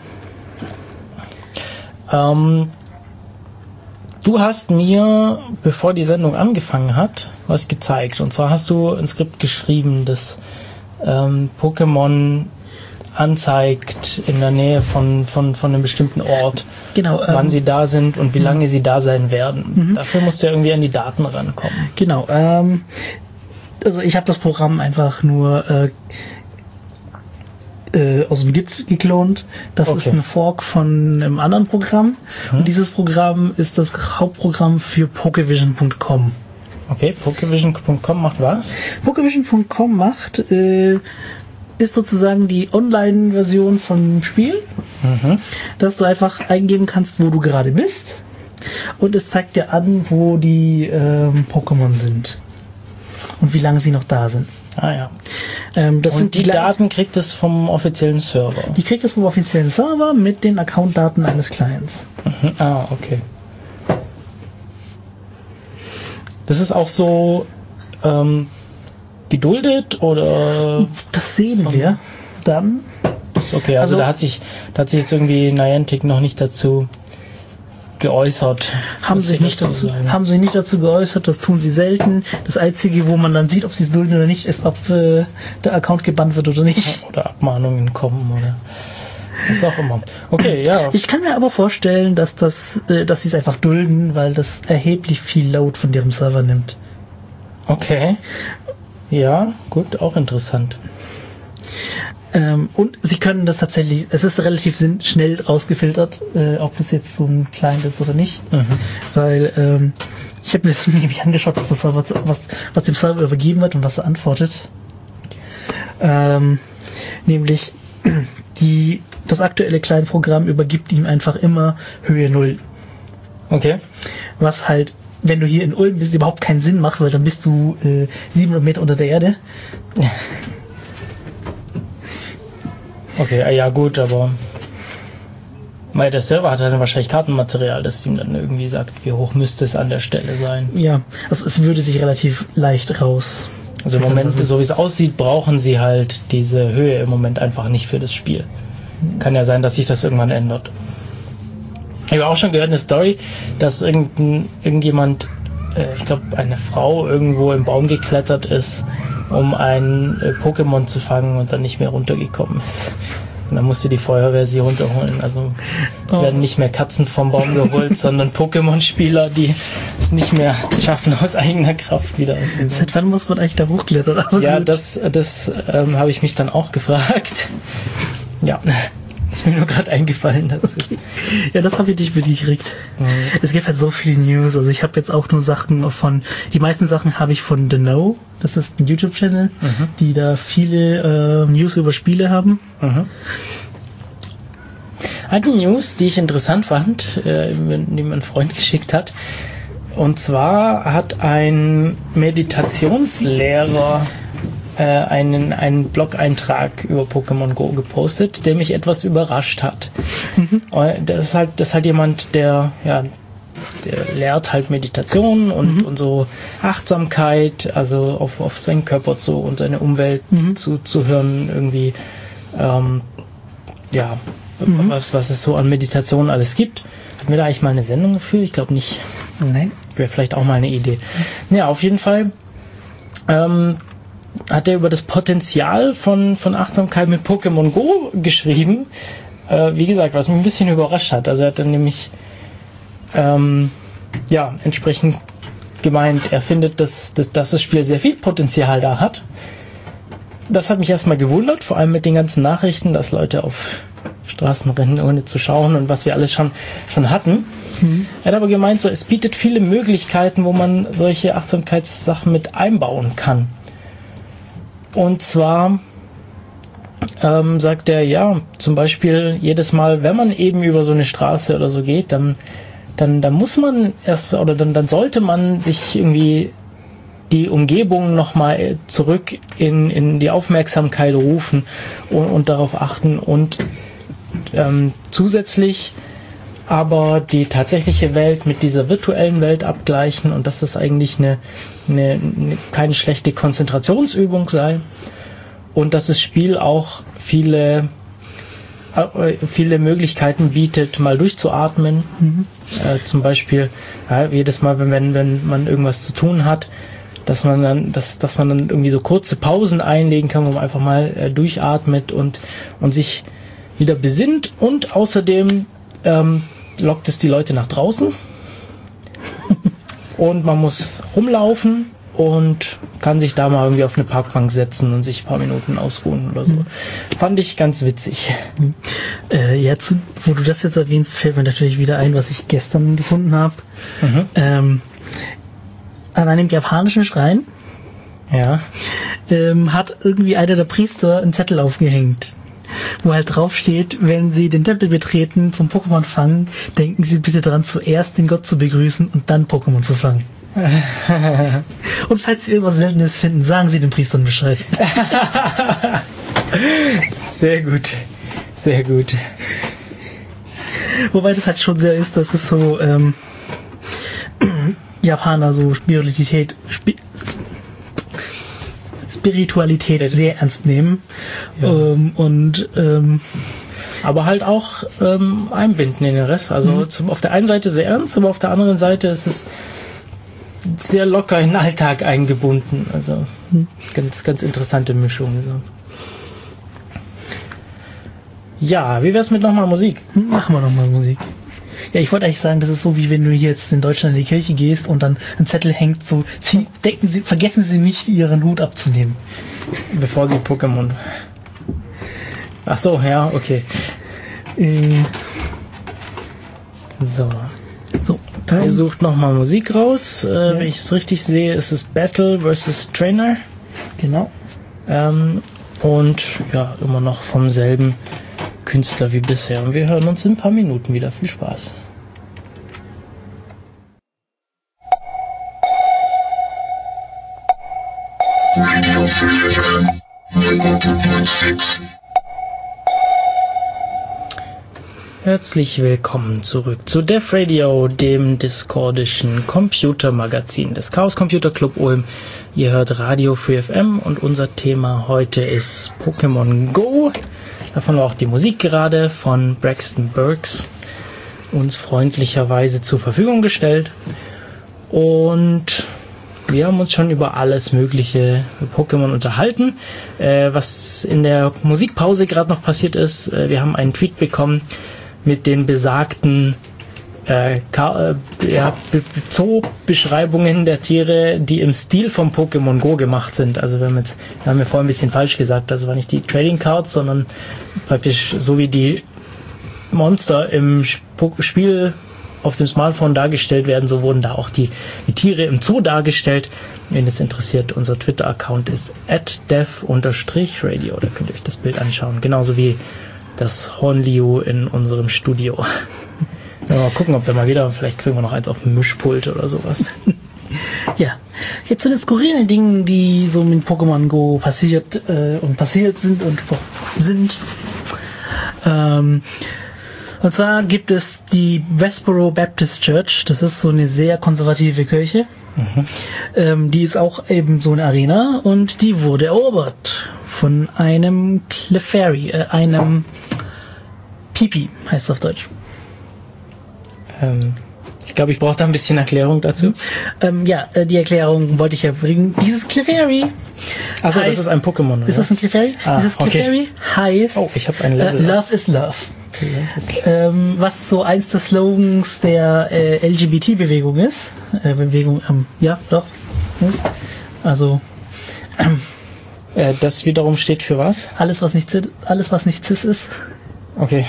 Du hast mir, bevor die Sendung angefangen hat, was gezeigt. Und zwar hast du ein Skript geschrieben, das Pokémon anzeigt in der Nähe von einem bestimmten Ort, genau, wann sie da sind und wie lange sie da sein werden. Dafür musst du ja irgendwie an die Daten rankommen. Genau. Also ich habe das Programm einfach nur aus dem Git geklont. Das ist ein Fork von einem anderen Programm. Und dieses Programm ist das Hauptprogramm für Pokevision.com. Okay, Pokevision.com macht was? Pokevision.com ist sozusagen die Online-Version vom Spiel, dass du einfach eingeben kannst, wo du gerade bist, und es zeigt dir an, wo die Pokémon sind und wie lange sie noch da sind. Ja. Das und sind die Daten kriegt es vom offiziellen Server? Die kriegt es vom offiziellen Server mit den Account-Daten eines Clients. Okay. Das ist auch so geduldet oder? Das sehen wir dann. Ist okay, also da hat sich jetzt irgendwie Niantic noch nicht dazu geäußert. Haben sie nicht dazu geäußert, das tun sie selten. Das Einzige, wo man dann sieht, ob sie es dulden oder nicht, ist, ob der Account gebannt wird oder nicht. Oder Abmahnungen kommen oder was auch immer. Okay, ja. Ich kann mir aber vorstellen, dass sie es einfach dulden, weil das erheblich viel Load von deren Server nimmt. Okay. Ja, gut, auch interessant. Und sie können das tatsächlich, es ist relativ schnell rausgefiltert, ob das jetzt so ein Client ist oder nicht. Weil ich habe mir nämlich angeschaut, was dem Server übergeben wird und was er antwortet. Nämlich das aktuelle Client-Programm übergibt ihm einfach immer Höhe 0. Okay. Was halt, wenn du hier in Ulm bist, überhaupt keinen Sinn macht, weil dann bist du 700 Meter unter der Erde. Okay, ja gut, aber weil der Server hat dann wahrscheinlich Kartenmaterial, das ihm dann irgendwie sagt, wie hoch müsste es an der Stelle sein. Ja, also es würde sich relativ leicht raus. Also im Moment, so wie es aussieht, brauchen sie halt diese Höhe im Moment einfach nicht für das Spiel. Kann ja sein, dass sich das irgendwann ändert. Ich habe auch schon gehört eine Story, dass irgendjemand, ich glaube eine Frau, irgendwo im Baum geklettert ist, um ein Pokémon zu fangen und dann nicht mehr runtergekommen ist. Und dann musste die Feuerwehr sie runterholen. Also es werden nicht mehr Katzen vom Baum geholt, sondern Pokémon-Spieler, die es nicht mehr schaffen, aus eigener Kraft wieder auszuholen. Seit wann muss man eigentlich da hochklettern? Aber ja, gut. das habe ich mich dann auch gefragt. Ja, ist mir nur gerade eingefallen dazu. Okay. Ja, das habe ich nicht mitgekriegt. Es gibt halt so viele News. Also ich habe jetzt auch nur Sachen die meisten Sachen habe ich von The Know. Das ist ein YouTube-Channel, die da viele News über Spiele haben. Eine News, die ich interessant fand, die mir ein Freund geschickt hat. Und zwar hat ein Meditationslehrer einen Blog-Eintrag über Pokémon Go gepostet, der mich etwas überrascht hat. Das ist halt jemand, der lehrt halt Meditation und so Achtsamkeit, also auf seinen Körper und seine Umwelt zu hören, irgendwie was es so an Meditation alles gibt. Hatten wir da eigentlich mal eine Sendung dafür? Ich glaube nicht. Nein. Wäre vielleicht auch mal eine Idee. Ja, auf jeden Fall hat er über das Potenzial von Achtsamkeit mit Pokémon Go geschrieben. Wie gesagt, was mich ein bisschen überrascht hat. Also er hat dann nämlich entsprechend gemeint, er findet, dass das Spiel sehr viel Potenzial da hat. Das hat mich erstmal gewundert, vor allem mit den ganzen Nachrichten, dass Leute auf Straßen rennen, ohne zu schauen und was wir alles schon hatten. Er hat aber gemeint, es bietet viele Möglichkeiten, wo man solche Achtsamkeitssachen mit einbauen kann. Und zwar sagt er, zum Beispiel jedes Mal, wenn man eben über so eine Straße oder so geht, dann muss man dann sollte man sich irgendwie die Umgebung nochmal zurück in die Aufmerksamkeit rufen und darauf achten und zusätzlich aber die tatsächliche Welt mit dieser virtuellen Welt abgleichen und dass das eigentlich keine schlechte Konzentrationsübung sei und dass das Spiel auch viele Möglichkeiten bietet, mal durchzuatmen. Zum Beispiel jedes Mal, wenn man irgendwas zu tun hat, dass man dann irgendwie so kurze Pausen einlegen kann, wo man einfach mal durchatmet und sich wieder besinnt und außerdem lockt es die Leute nach draußen und man muss rumlaufen und kann sich da mal irgendwie auf eine Parkbank setzen und sich ein paar Minuten ausruhen oder so. Fand ich ganz witzig. Jetzt, wo du das jetzt erwähnst, fällt mir natürlich wieder ein, was ich gestern gefunden habe. An einem japanischen Schrein hat irgendwie einer der Priester einen Zettel aufgehängt, wo halt drauf steht, wenn Sie den Tempel betreten zum Pokémon fangen, denken Sie bitte daran, zuerst den Gott zu begrüßen und dann Pokémon zu fangen. Und falls Sie irgendwas Seltenes finden, sagen Sie den Priestern Bescheid. Sehr gut. Sehr gut. Wobei das halt schon sehr ist, dass es so Japaner so Spiritualität sehr ernst nehmen. aber halt auch einbinden in den Rest. Also auf der einen Seite sehr ernst, aber auf der anderen Seite ist es sehr locker in den Alltag eingebunden. Also ganz, ganz interessante Mischung. So. Ja, wie wär's mit nochmal Musik? Machen wir nochmal Musik. Ja, ich wollte eigentlich sagen, das ist so, wie wenn du hier jetzt in Deutschland in die Kirche gehst und dann ein Zettel hängt, so, vergessen Sie nicht, Ihren Hut abzunehmen. Bevor Sie Pokémon... Ach so, ja, okay. So. Er sucht nochmal Musik raus. Wenn ich es richtig sehe, ist es Battle vs. Trainer. Genau. Und ja, immer noch vom selben Künstler wie bisher. Und wir hören uns in ein paar Minuten wieder. Viel Spaß. Radio Free FM 100.6. Herzlich willkommen zurück zu Dev Radio, dem discordischen Computermagazin des Chaos Computer Club Ulm. Ihr hört Radio Free FM und unser Thema heute ist Pokémon Go. Davon war auch die Musik gerade von Braxton Burks uns freundlicherweise zur Verfügung gestellt. Und wir haben uns schon über alles mögliche Pokémon unterhalten. Was in der Musikpause gerade noch passiert ist, wir haben einen Tweet bekommen mit den besagten Zoo-Beschreibungen der Tiere, die im Stil von Pokémon Go gemacht sind. Also wir haben ja vorhin ein bisschen falsch gesagt, das war nicht die Trading Cards, sondern praktisch so wie die Monster im Spiel auf dem Smartphone dargestellt werden, so wurden da auch die Tiere im Zoo dargestellt. Wenn das interessiert, unser Twitter-Account ist @dev_radio, da könnt ihr euch das Bild anschauen. Genauso wie das Hornliu in unserem Studio. Ja, mal gucken, ob wir mal wieder, vielleicht kriegen wir noch eins auf dem Mischpult oder sowas. Ja, jetzt zu den skurrilen Dingen, die so mit Pokémon Go passiert sind. Und zwar gibt es die Westboro Baptist Church. Das ist so eine sehr konservative Kirche. Die ist auch eben so eine Arena und die wurde erobert von einem Clefairy, einem Pipi, heißt es auf Deutsch. Ich glaube, ich brauche da ein bisschen Erklärung dazu. Die Erklärung wollte ich ja bringen. Dieses Clefairy. Achso, das ist ein Pokémon, oder? Ist das ein Clefairy? Dieses Clefairy heißt ich habe ein Level. Love is Love. Was so eins der Slogans der LGBT-Bewegung ist. Also das wiederum steht für was? Alles, was nicht cis ist. Okay.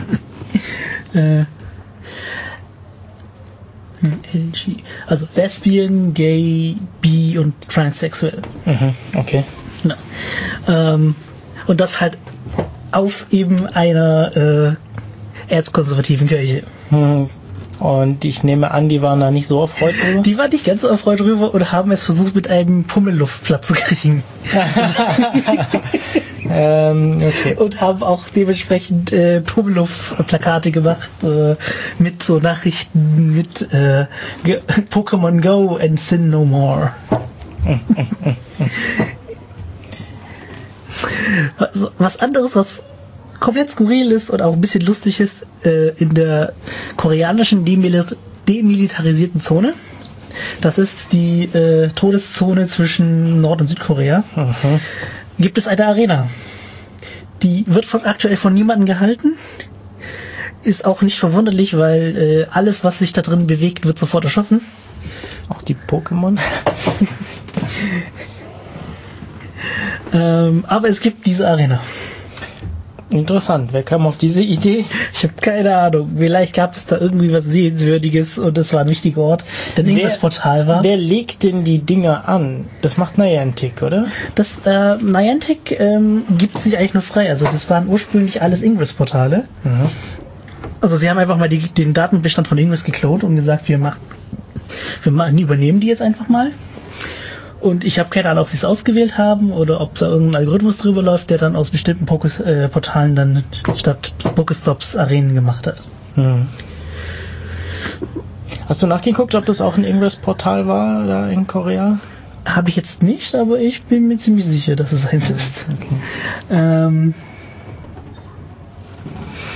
Also Lesbian, Gay, Bi und Transsexuell. Okay. Ja. Und das halt auf eben einer erzkonservativen Kirche. Und ich nehme an, die waren da nicht so erfreut drüber? Die waren nicht ganz so erfreut drüber und haben es versucht, mit einem Pummelluftblatt zu kriegen. Okay. Und haben auch dementsprechend Pummelluft-Plakate gemacht mit so Nachrichten mit Pokémon Go and Sin No More. Was anderes, was komplett skurril ist und auch ein bisschen lustig ist, in der koreanischen demilitarisierten Zone. Das ist die Todeszone zwischen Nord- und Südkorea. Gibt es eine Arena. Die wird aktuell von niemandem gehalten. Ist auch nicht verwunderlich, weil alles, was sich da drin bewegt, wird sofort erschossen. Auch die Pokémon? Aber es gibt diese Arena. Interessant. Wer kam auf diese Idee? Ich habe keine Ahnung. Vielleicht gab es da irgendwie was Sehenswürdiges und das war ein wichtiger Ort, der irgendwas Portal war. Wer legt denn die Dinger an? Das macht Niantic, oder? Das Niantic gibt sich eigentlich nur frei. Also das waren ursprünglich alles Ingress-Portale. Also sie haben einfach mal den Datenbestand von Ingress geklont und gesagt, wir übernehmen die jetzt einfach mal. Und ich habe keine Ahnung, ob sie es ausgewählt haben oder ob da irgendein Algorithmus drüber läuft, der dann aus bestimmten Portalen dann statt Pokestops Arenen gemacht hat. Hast du nachgeguckt, ob das auch ein Ingress-Portal war da in Korea? Habe ich jetzt nicht, aber ich bin mir ziemlich sicher, dass es eins ist. Okay.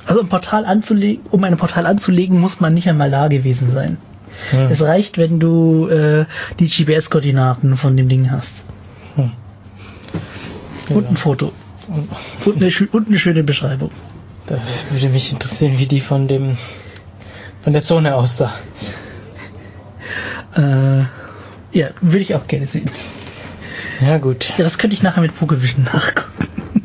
Also um ein Portal anzulegen, muss man nicht einmal da gewesen sein. Es reicht, wenn du die GPS-Koordinaten von dem Ding hast. Und ein Foto. Und eine schöne Beschreibung. Da würde mich interessieren, wie die von der Zone aussah. Ja, würde ich auch gerne sehen. Ja, gut. Ja, das könnte ich nachher mit Pokevision nachgucken.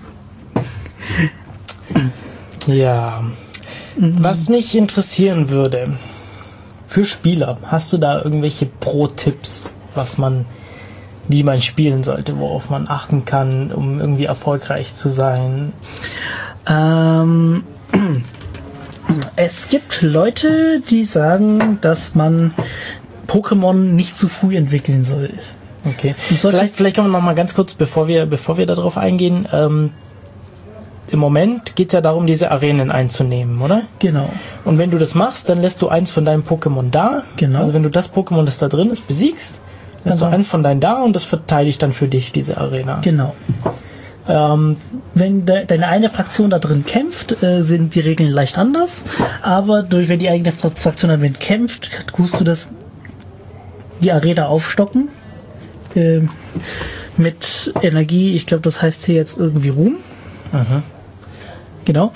Ja. Was mich interessieren würde, für Spieler, hast du da irgendwelche Pro-Tipps, wie man spielen sollte, worauf man achten kann, um irgendwie erfolgreich zu sein? Es gibt Leute, die sagen, dass man Pokémon nicht zu früh entwickeln soll. Okay. Vielleicht können wir noch mal ganz kurz, bevor wir darauf eingehen, im Moment geht es ja darum, diese Arenen einzunehmen, oder? Genau. Und wenn du das machst, dann lässt du eins von deinem Pokémon da. Genau. Also wenn du das Pokémon, das da drin ist, besiegst, lässt du eins von deinen da und das verteidigt dann für dich, diese Arena. Genau. Wenn deine eine Fraktion da drin kämpft, sind die Regeln leicht anders. Aber wenn die eigene Fraktion damit kämpft, tust du die Arena aufstocken. Mit Energie, ich glaube, das heißt hier jetzt irgendwie Ruhm. Aha. Genau.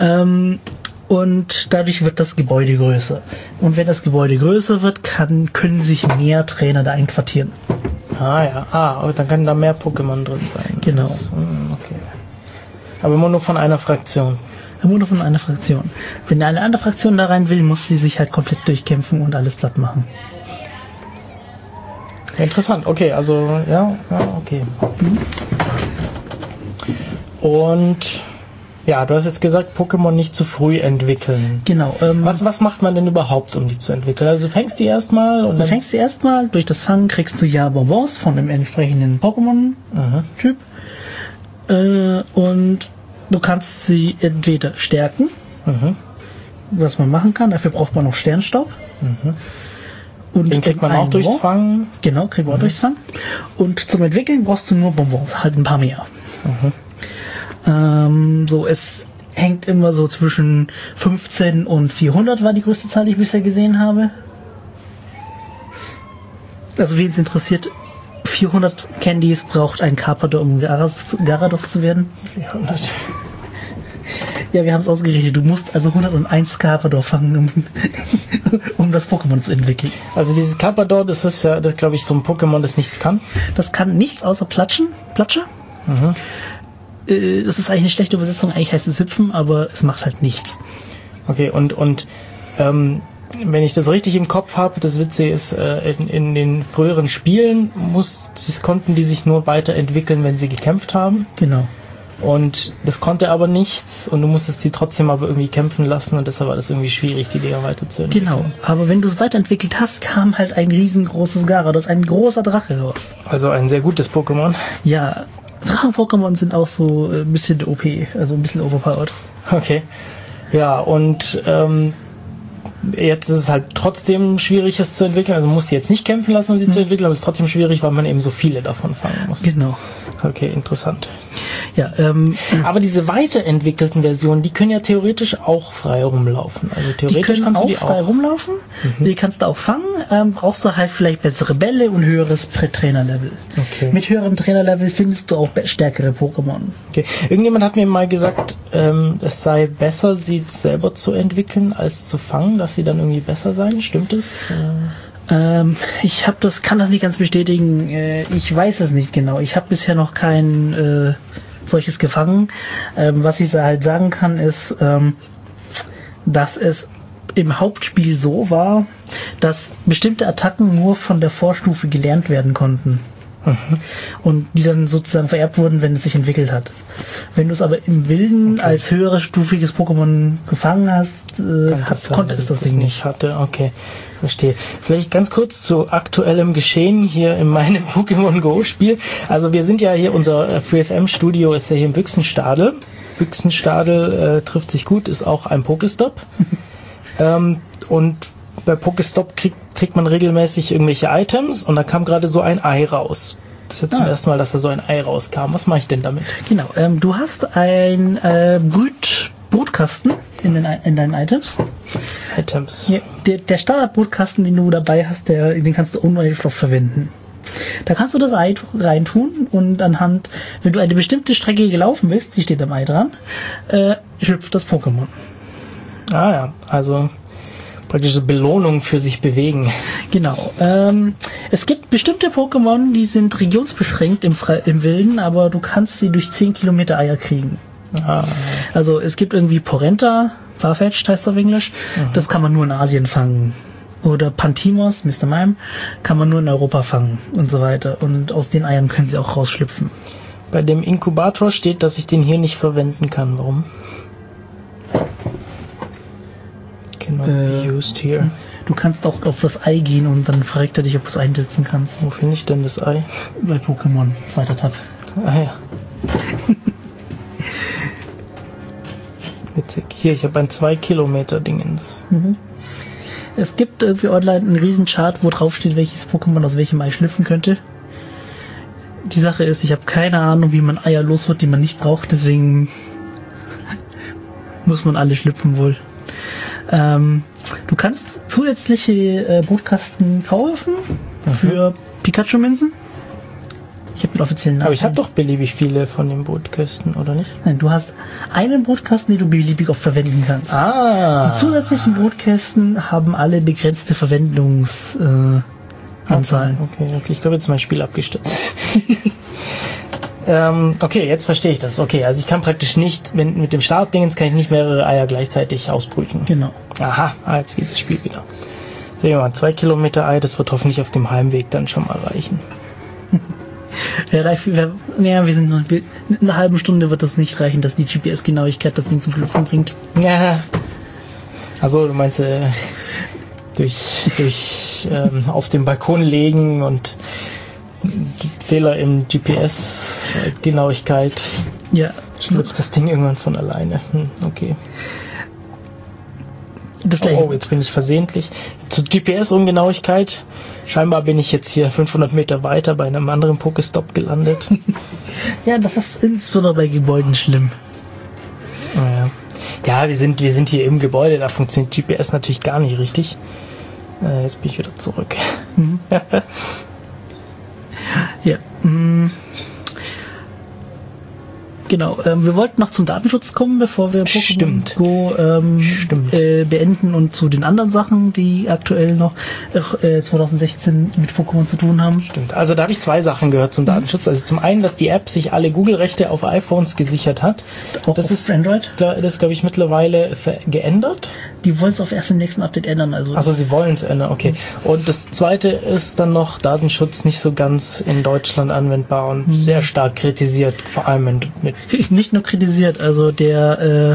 Und dadurch wird das Gebäude größer. Und wenn das Gebäude größer wird, können sich mehr Trainer da einquartieren. Ah ja. Dann können da mehr Pokémon drin sein. Genau. Okay. Aber immer nur von einer Fraktion. Immer nur von einer Fraktion. Wenn eine andere Fraktion da rein will, muss sie sich halt komplett durchkämpfen und alles platt machen. Interessant. Okay, also ja, okay. Und ja, du hast jetzt gesagt, Pokémon nicht zu früh entwickeln. Genau. Was macht man denn überhaupt, um die zu entwickeln? Also du fängst die erstmal und dann... durch das Fangen kriegst du ja Bonbons von dem entsprechenden Pokémon-Typ. Und du kannst sie entweder stärken, was man machen kann. Dafür braucht man noch Sternstaub. Und den kriegt man auch durchs Fangen. Genau, kriegt man auch durchs Fangen. Und zum Entwickeln brauchst du nur Bonbons, halt ein paar mehr. Es hängt immer so zwischen 15 und 400 war die größte Zahl, die ich bisher gesehen habe. Also wen es interessiert, 400 Candies braucht ein Carpador, um Gyarados zu werden. 400. Ja, wir haben es ausgerechnet. Du musst also 101 Carpador fangen, um das Pokémon zu entwickeln. Also dieses Carpador, das ist ja, glaube ich, so ein Pokémon, das nichts kann. Das kann nichts außer Platsche. Das ist eigentlich eine schlechte Übersetzung. Eigentlich heißt es hüpfen, aber es macht halt nichts. Okay, und wenn ich das richtig im Kopf habe, das Witzige ist, in den früheren Spielen konnten die sich nur weiterentwickeln, wenn sie gekämpft haben. Genau. Und das konnte aber nichts und du musstest sie trotzdem aber irgendwie kämpfen lassen und deshalb war das irgendwie schwierig, die Dinger weiterzuentwickeln. Genau, aber wenn du es weiterentwickelt hast, kam halt ein riesengroßes Gyarados, ein großer Drache raus. Also ein sehr gutes Pokémon. Ja, Drachen-Pokémon sind auch so ein bisschen OP, also ein bisschen overpowered. Okay. Ja, und jetzt ist es halt trotzdem schwierig, es zu entwickeln. Also man muss die jetzt nicht kämpfen lassen, um sie zu entwickeln, aber es ist trotzdem schwierig, weil man eben so viele davon fangen muss. Genau. Okay, interessant. Ja, aber diese weiterentwickelten Versionen, die können ja theoretisch auch frei rumlaufen. Also theoretisch kannst du die frei rumlaufen. Die kannst du auch fangen. Brauchst du halt vielleicht bessere Bälle und höheres Trainerlevel. Okay. Mit höherem Trainerlevel findest du auch stärkere Pokémon. Okay. Irgendjemand hat mir mal gesagt, es sei besser, sie selber zu entwickeln, als zu fangen, dass sie dann irgendwie besser seien. Stimmt das? Ich kann das nicht ganz bestätigen. Ich weiß es nicht genau. Ich habe bisher noch kein solches gefangen. Was ich halt sagen kann, ist, dass es im Hauptspiel so war, dass bestimmte Attacken nur von der Vorstufe gelernt werden konnten. Und die dann sozusagen vererbt wurden, wenn es sich entwickelt hat. Wenn du es aber im Wilden als höherstufiges Pokémon gefangen hast, konnte es das Ding nicht. Okay, verstehe. Vielleicht ganz kurz zu aktuellem Geschehen hier in meinem Pokémon Go Spiel. Also wir sind ja hier, unser FreeFM Studio ist ja hier in Büchsenstadel. Büchsenstadel trifft sich gut, ist auch ein Pokestop. Und bei Pokestop kriegt man regelmäßig irgendwelche Items und da kam gerade so ein Ei raus. Das ist jetzt zum ersten Mal, dass da so ein Ei rauskam. Was mache ich denn damit? Genau, du hast ein Brutkasten in deinen Items. Ja, der Standard-Brutkasten, den du dabei hast, den kannst du uneingeschränkt verwenden. Da kannst du das Ei reintun und anhand, wenn du eine bestimmte Strecke gelaufen bist, die steht am Ei dran, schlüpft das Pokémon. Ah ja, also praktisch eine Belohnung für sich bewegen. Genau. Es gibt bestimmte Pokémon, die sind regionsbeschränkt im Wilden, aber du kannst sie durch 10 Kilometer Eier kriegen. Ah. Also es gibt irgendwie Porenta, Farfetch'd heißt auf Englisch, das kann man nur in Asien fangen. Oder Pantimos, Mr. Mime, kann man nur in Europa fangen und so weiter. Und aus den Eiern können sie auch rausschlüpfen. Bei dem Inkubator steht, dass ich den hier nicht verwenden kann. Warum? Cannot be used here. Du kannst auch auf das Ei gehen und dann fragt er dich, ob du es einsetzen kannst. Wo finde ich denn das Ei? Bei Pokémon, 2. Tab. Ah ja. Witzig. Hier, ich habe ein 2 Kilometer Dingens. Es gibt irgendwie online einen riesen Chart, wo drauf steht, welches Pokémon aus welchem Ei schlüpfen könnte. Die Sache ist, ich habe keine Ahnung, wie man Eier los wird, die man nicht braucht, deswegen muss man alle schlüpfen wohl. Du kannst zusätzliche Brutkasten kaufen für Pikachu-Münzen. Ich habe den offiziellen Namen. Aber ich habe doch beliebig viele von den Brutkästen, oder nicht? Nein, du hast einen Brutkasten, den du beliebig oft verwenden kannst. Ah. Die zusätzlichen Brutkästen haben alle begrenzte Verwendungsanzahlen. Okay, ich glaube, jetzt ist mein Spiel abgestürzt. Okay, jetzt verstehe ich das. Okay, also ich kann praktisch nicht, mit dem Startdingens kann ich nicht mehrere Eier gleichzeitig ausbrüten. Genau. Aha, jetzt geht das Spiel wieder. Sehen wir mal, 2 Kilometer Ei, das wird hoffentlich auf dem Heimweg dann schon mal reichen. Wir sind noch, in einer halben Stunde wird das nicht reichen, dass die GPS-Genauigkeit das Ding zum Schlüpfen bringt. Ja. Also du meinst durch auf dem Balkon legen und Fehler im GPS-Genauigkeit. Ja. Schlüpft das Ding irgendwann von alleine. Okay. Jetzt bin ich versehentlich. Zur GPS-Ungenauigkeit. Scheinbar bin ich jetzt hier 500 Meter weiter bei einem anderen Pokestop gelandet. Ja, das ist insbesondere bei Gebäuden schlimm. Ja, wir sind hier im Gebäude, da funktioniert GPS natürlich gar nicht richtig. Jetzt bin ich wieder zurück. Ja. Genau, wir wollten noch zum Datenschutz kommen, bevor wir Pokémon Go beenden und zu den anderen Sachen, die aktuell noch 2016 mit Pokémon zu tun haben. Stimmt, also da habe ich 2 Sachen gehört zum Datenschutz. Also zum einen, dass die App sich alle Google-Rechte auf iPhones gesichert hat. Auch das ist Android? Das ist, glaube ich, mittlerweile geändert. Die wollen es auf erst im nächsten Update ändern. Also sie wollen es ändern, okay. Und das zweite ist dann noch Datenschutz nicht so ganz in Deutschland anwendbar und sehr stark kritisiert, vor allem mit nicht nur kritisiert, also der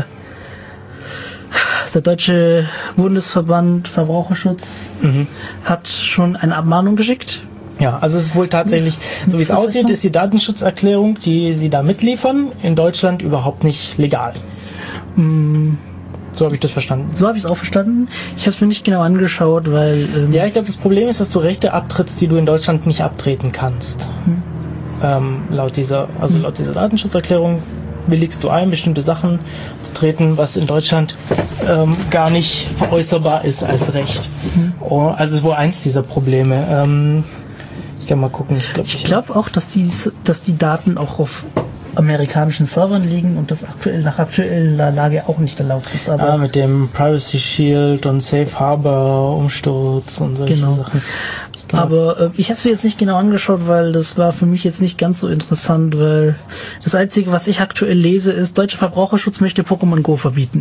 Deutsche Bundesverband Verbraucherschutz hat schon eine Abmahnung geschickt. Ja, also es ist wohl tatsächlich, so wie es aussieht, ist die Datenschutzerklärung, die sie da mitliefern, in Deutschland überhaupt nicht legal. So habe ich das verstanden. So habe ich es auch verstanden. Ich habe es mir nicht genau angeschaut, weil... ja, ich glaube, das Problem ist, dass du Rechte abtrittst, die du in Deutschland nicht abtreten kannst. Laut dieser Datenschutzerklärung willigst du ein, bestimmte Sachen zu treten, was in Deutschland gar nicht veräußerbar ist als Recht. Also es ist wohl eins dieser Probleme. Ich kann mal gucken. Ich glaube auch, dass die Daten auch auf amerikanischen Servern liegen und das nach aktueller Lage auch nicht erlaubt ist. Aber mit dem Privacy Shield und Safe Harbor Umsturz und solche Sachen. Genau. Aber ich habe es mir jetzt nicht genau angeschaut, weil das war für mich jetzt nicht ganz so interessant, weil das Einzige, was ich aktuell lese, ist, Deutscher Verbraucherschutz möchte Pokémon Go verbieten.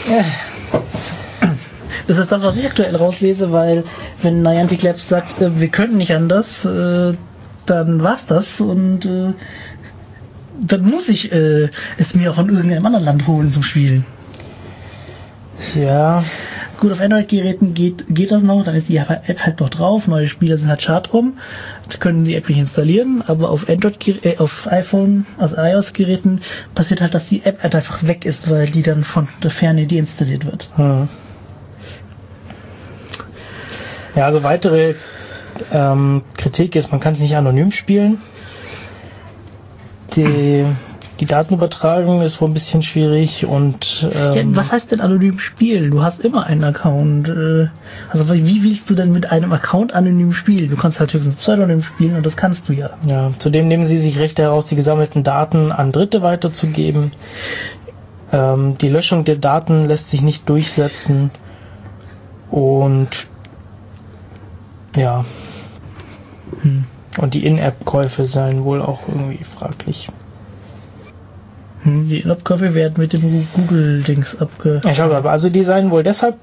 Das ist das, was ich aktuell rauslese, weil wenn Niantic Labs sagt, wir können nicht anders, dann war's das und dann muss ich es mir auch von irgendeinem anderen Land holen zum Spielen. Ja. Gut, auf Android-Geräten geht das noch, dann ist die App halt noch drauf, neue Spieler sind halt Chartrum, können die App nicht installieren, aber auf auf iPhone, also iOS-Geräten passiert halt, dass die App halt einfach weg ist, weil die dann von der Ferne deinstalliert wird. Ja, also weitere Kritik ist, man kann es nicht anonym spielen. Die die Datenübertragung ist wohl ein bisschen schwierig und was heißt denn anonym spielen? Du hast immer einen Account. Also wie willst du denn mit einem Account anonym spielen? Du kannst halt höchstens Pseudonym spielen und das kannst du ja. Ja, zudem nehmen sie sich Rechte heraus, die gesammelten Daten an Dritte weiterzugeben. Die Löschung der Daten lässt sich nicht durchsetzen und ja. Und die In-App-Käufe seien wohl auch irgendwie fraglich. Die In-App-Käufe werden mit dem Google-Dings Ich schau mal, also die seien wohl deshalb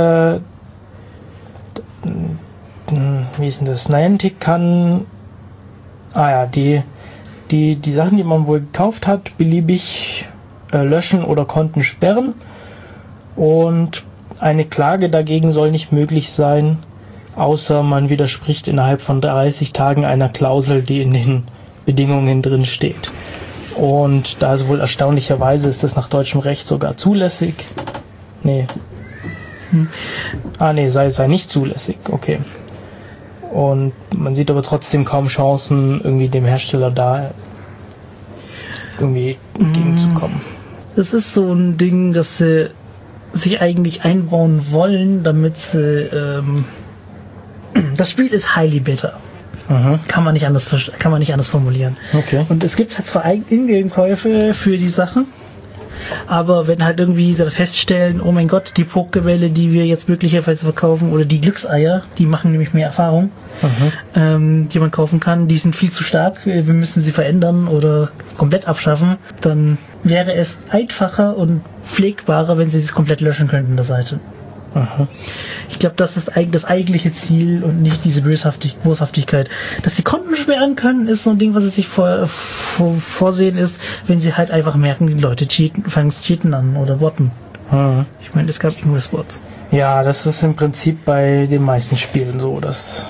wie ist denn das? Niantic kann die Sachen, die man wohl gekauft hat, beliebig löschen oder Konten sperren und eine Klage dagegen soll nicht möglich sein, außer man widerspricht innerhalb von 30 Tagen einer Klausel, die in den Bedingungen drin steht. Und da ist wohl erstaunlicherweise ist das nach deutschem Recht sogar zulässig. Nee. Sei nicht zulässig, okay. Und man sieht aber trotzdem kaum Chancen, irgendwie dem Hersteller da irgendwie entgegenzukommen. Das ist so ein Ding, dass sie sich eigentlich einbauen wollen, damit sie das Spiel ist highly beta. Kann man nicht anders formulieren. Okay. Und es gibt halt zwar Ingame-Käufe für die Sachen, aber wenn halt irgendwie sie feststellen, oh mein Gott, die Pokébälle, die wir jetzt möglicherweise verkaufen, oder die Glückseier, die machen nämlich mehr Erfahrung, die man kaufen kann, die sind viel zu stark, wir müssen sie verändern oder komplett abschaffen, dann wäre es einfacher und pflegbarer, wenn sie es komplett löschen könnten, der Seite. Ich glaube, das ist das eigentliche Ziel und nicht diese Boshaftigkeit. Dass sie Konten sperren können, ist so ein Ding, was sie sich vorsehen ist, wenn sie halt einfach merken, die Leute fangen es cheaten an oder botten. Ich meine, es gab irgendwo Bots. Ja, das ist im Prinzip bei den meisten Spielen so, dass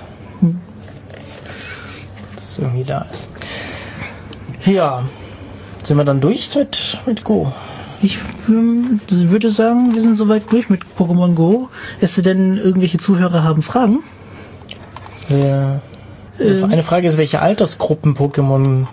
das irgendwie da ist. Ja, sind wir dann durch mit Go? Ich würde sagen, wir sind soweit durch mit Pokémon Go. Es denn irgendwelche Zuhörer haben Fragen? Eine Frage ist, welche Altersgruppen Pokémon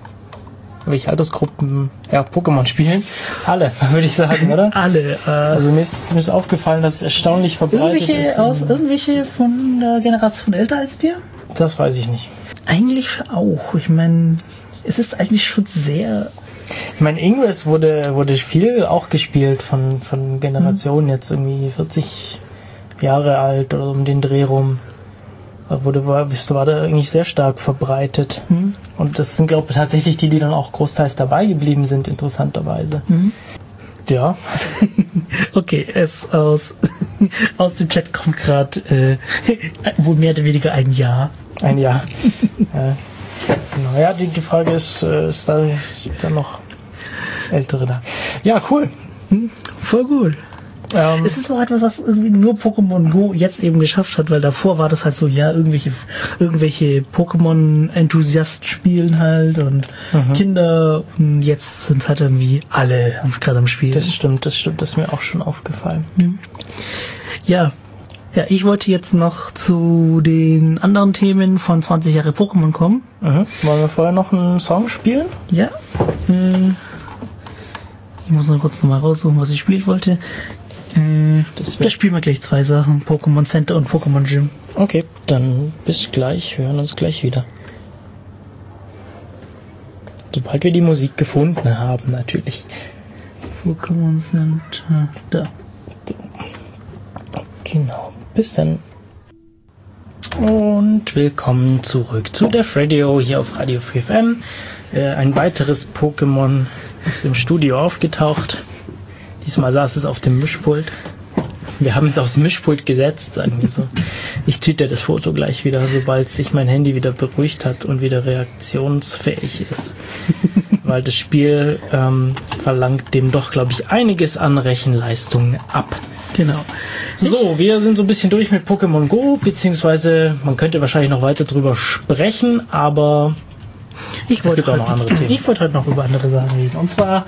spielen? Alle, würde ich sagen, oder? Alle. Also mir ist aufgefallen, dass es erstaunlich verbreitet ist. Irgendwelche von der Generation älter als wir? Das weiß ich nicht. Eigentlich auch. Ich meine, es ist eigentlich schon sehr... Ich meine, Ingress wurde viel auch gespielt von Generationen, jetzt irgendwie 40 Jahre alt oder um den Dreh rum. War da eigentlich sehr stark verbreitet. Und das sind, glaube ich, tatsächlich die dann auch großteils dabei geblieben sind, interessanterweise. Ja. Okay, aus dem Chat kommt gerade wohl mehr oder weniger ein Ja. Ein Ja. Genau, ja, die Frage ist da noch Ältere da. Ja, cool. Voll gut. Es ist auch etwas, was irgendwie nur Pokémon Go jetzt eben geschafft hat, weil davor war das halt so, ja, irgendwelche Pokémon-Enthusiasten spielen halt und Kinder, und jetzt sind halt irgendwie alle gerade am Spielen. Das stimmt, das ist mir auch schon aufgefallen. Ja, ich wollte jetzt noch zu den anderen Themen von 20 Jahre Pokémon kommen. Wollen wir vorher noch einen Song spielen? Ja. Ich muss noch kurz nochmal raussuchen, was ich spielen wollte. Da spielen wir gleich zwei Sachen. Pokémon Center und Pokémon Gym. Okay, dann bis gleich. Wir hören uns gleich wieder. Sobald wir die Musik gefunden haben, natürlich. Pokémon Center. Da. Genau. Bis dann. Und willkommen zurück zu Def Radio hier auf Radio Free FM. Ein weiteres Pokémon ist im Studio aufgetaucht. Diesmal saß es auf dem Mischpult. Wir haben es aufs Mischpult gesetzt, sagen wir so. Ich twitter das Foto gleich wieder, sobald sich mein Handy wieder beruhigt hat und wieder reaktionsfähig ist. Weil das Spiel verlangt dem doch, glaube ich, einiges an Rechenleistung ab. Genau. So, wir sind so ein bisschen durch mit Pokémon Go, beziehungsweise man könnte wahrscheinlich noch weiter drüber sprechen, aber es gibt auch noch andere Themen. Ich wollte heute noch über andere Sachen reden. Und zwar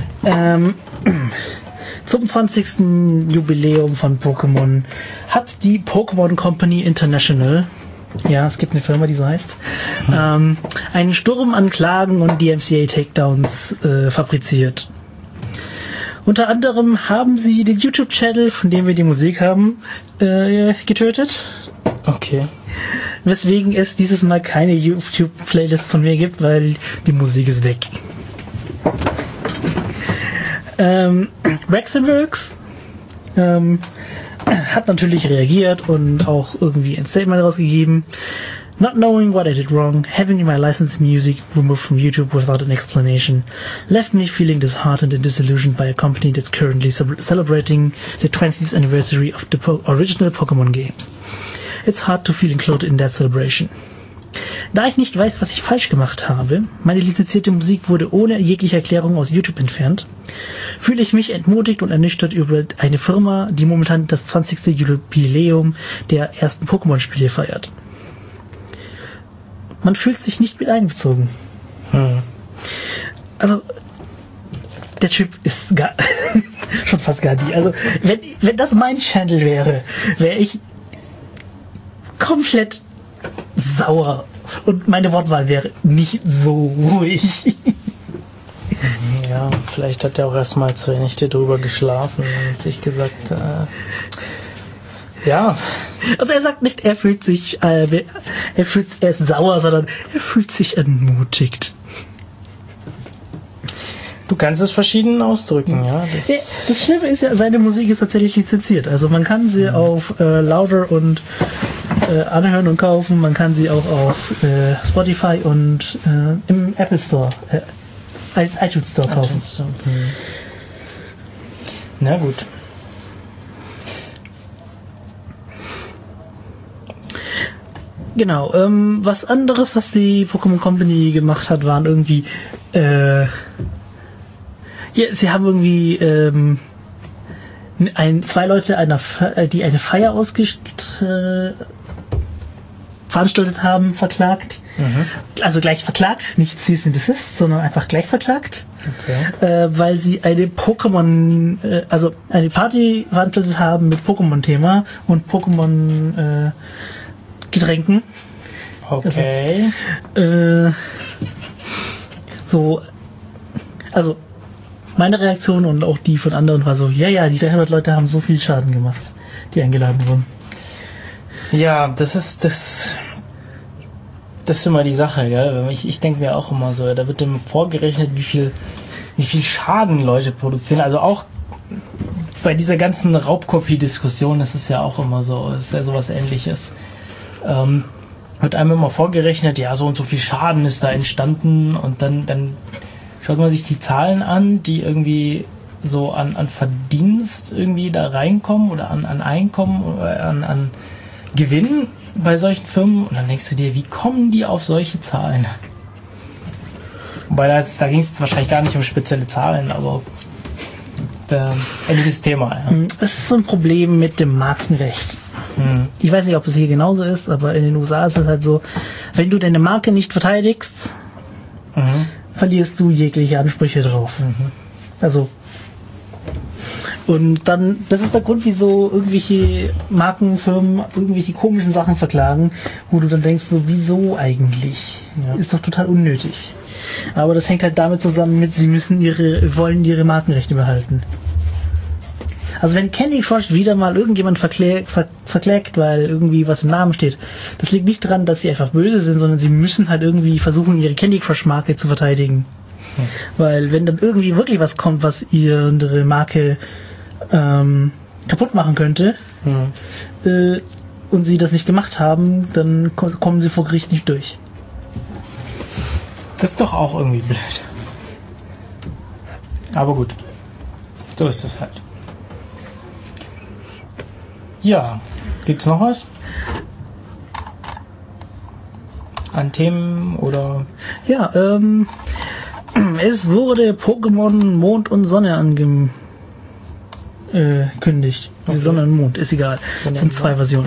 zum 20. Jubiläum von Pokémon hat die Pokémon Company International Ja, es gibt eine Firma, die so heißt. Einen Sturm an Klagen und DMCA-Takedowns fabriziert. Unter anderem haben sie den YouTube-Channel, von dem wir die Musik haben, getötet. Okay. Weswegen es dieses Mal keine YouTube-Playlist von mir gibt, weil die Musik ist weg. Rexenworks hat natürlich reagiert und auch irgendwie ein Statement rausgegeben. Not knowing what I did wrong, having my licensed music removed from YouTube without an explanation, left me feeling disheartened and disillusioned by a company that's currently celebrating the 20th anniversary of the original Pokémon games. It's hard to feel included in that celebration. Da ich nicht weiß, was ich falsch gemacht habe, meine lizenzierte Musik wurde ohne jegliche Erklärung aus YouTube entfernt, fühle ich mich entmutigt und ernüchtert über eine Firma, die momentan das 20. Jubiläum der ersten Pokémon-Spiele feiert. Man fühlt sich nicht mit einbezogen. Also, der Typ ist schon fast gar nie. Also, wenn das mein Channel wäre, wäre ich komplett sauer. Und meine Wortwahl wäre nicht so ruhig. Ja, vielleicht hat er auch erstmal 2 Nächte drüber geschlafen und sich gesagt, ja. Also er sagt nicht, er ist sauer, sondern er fühlt sich entmutigt. Du kannst es verschieden ausdrücken, ja. Das Schlimme ist ja, seine Musik ist tatsächlich lizenziert. Also man kann sie auf Louder und anhören und kaufen. Man kann sie auch auf Spotify und im Apple Store, iTunes Store kaufen. Na gut. Genau, was anderes, was die Pokémon Company gemacht hat, waren irgendwie sie haben irgendwie zwei Leute die eine Feier veranstaltet haben, verklagt. Also gleich verklagt, nicht Cease and Desist, sondern einfach gleich verklagt. Okay. Weil sie eine eine Party veranstaltet haben mit Pokémon-Thema und Pokémon Getränken. Okay. Also meine Reaktion und auch die von anderen war so, ja, die 300 Leute haben so viel Schaden gemacht, die eingeladen wurden. Ja, das ist immer die Sache, ja. Ich denke mir auch immer so, da wird dem vorgerechnet, wie viel Schaden Leute produzieren. Also auch bei dieser ganzen Raubkopie-Diskussion ist es ja auch immer so, es ist ja sowas Ähnliches. Wird einem immer vorgerechnet, ja, so und so viel Schaden ist da entstanden und dann schaut man sich die Zahlen an, die irgendwie so an Verdienst irgendwie da reinkommen oder an Einkommen oder an Gewinn bei solchen Firmen und dann denkst du dir, wie kommen die auf solche Zahlen? Wobei da ging es jetzt wahrscheinlich gar nicht um spezielle Zahlen, aber ähnliches Thema. Ja. Das ist so ein Problem mit dem Markenrecht. Ich weiß nicht, ob es hier genauso ist, aber in den USA ist es halt so, wenn du deine Marke nicht verteidigst, verlierst du jegliche Ansprüche drauf. Also und dann, das ist der Grund, wieso irgendwelche Markenfirmen irgendwelche komischen Sachen verklagen, wo du dann denkst, so, wieso eigentlich? Ja. Ist doch total unnötig. Aber das hängt halt damit zusammen mit, sie wollen ihre Markenrechte behalten. Also wenn Candy Crush wieder mal irgendjemand verklagt, weil irgendwie was im Namen steht, das liegt nicht daran, dass sie einfach böse sind, sondern sie müssen halt irgendwie versuchen, ihre Candy Crush Marke zu verteidigen. Weil wenn dann irgendwie wirklich was kommt, was ihre Marke kaputt machen könnte und sie das nicht gemacht haben, dann kommen sie vor Gericht nicht durch. Das ist doch auch irgendwie blöd. Aber gut. So ist das halt. Ja, gibt's noch was? An Themen oder? Ja, es wurde Pokémon Mond und Sonne angekündigt. Okay. Sonne und Mond, ist egal. Es sind 2 Versionen.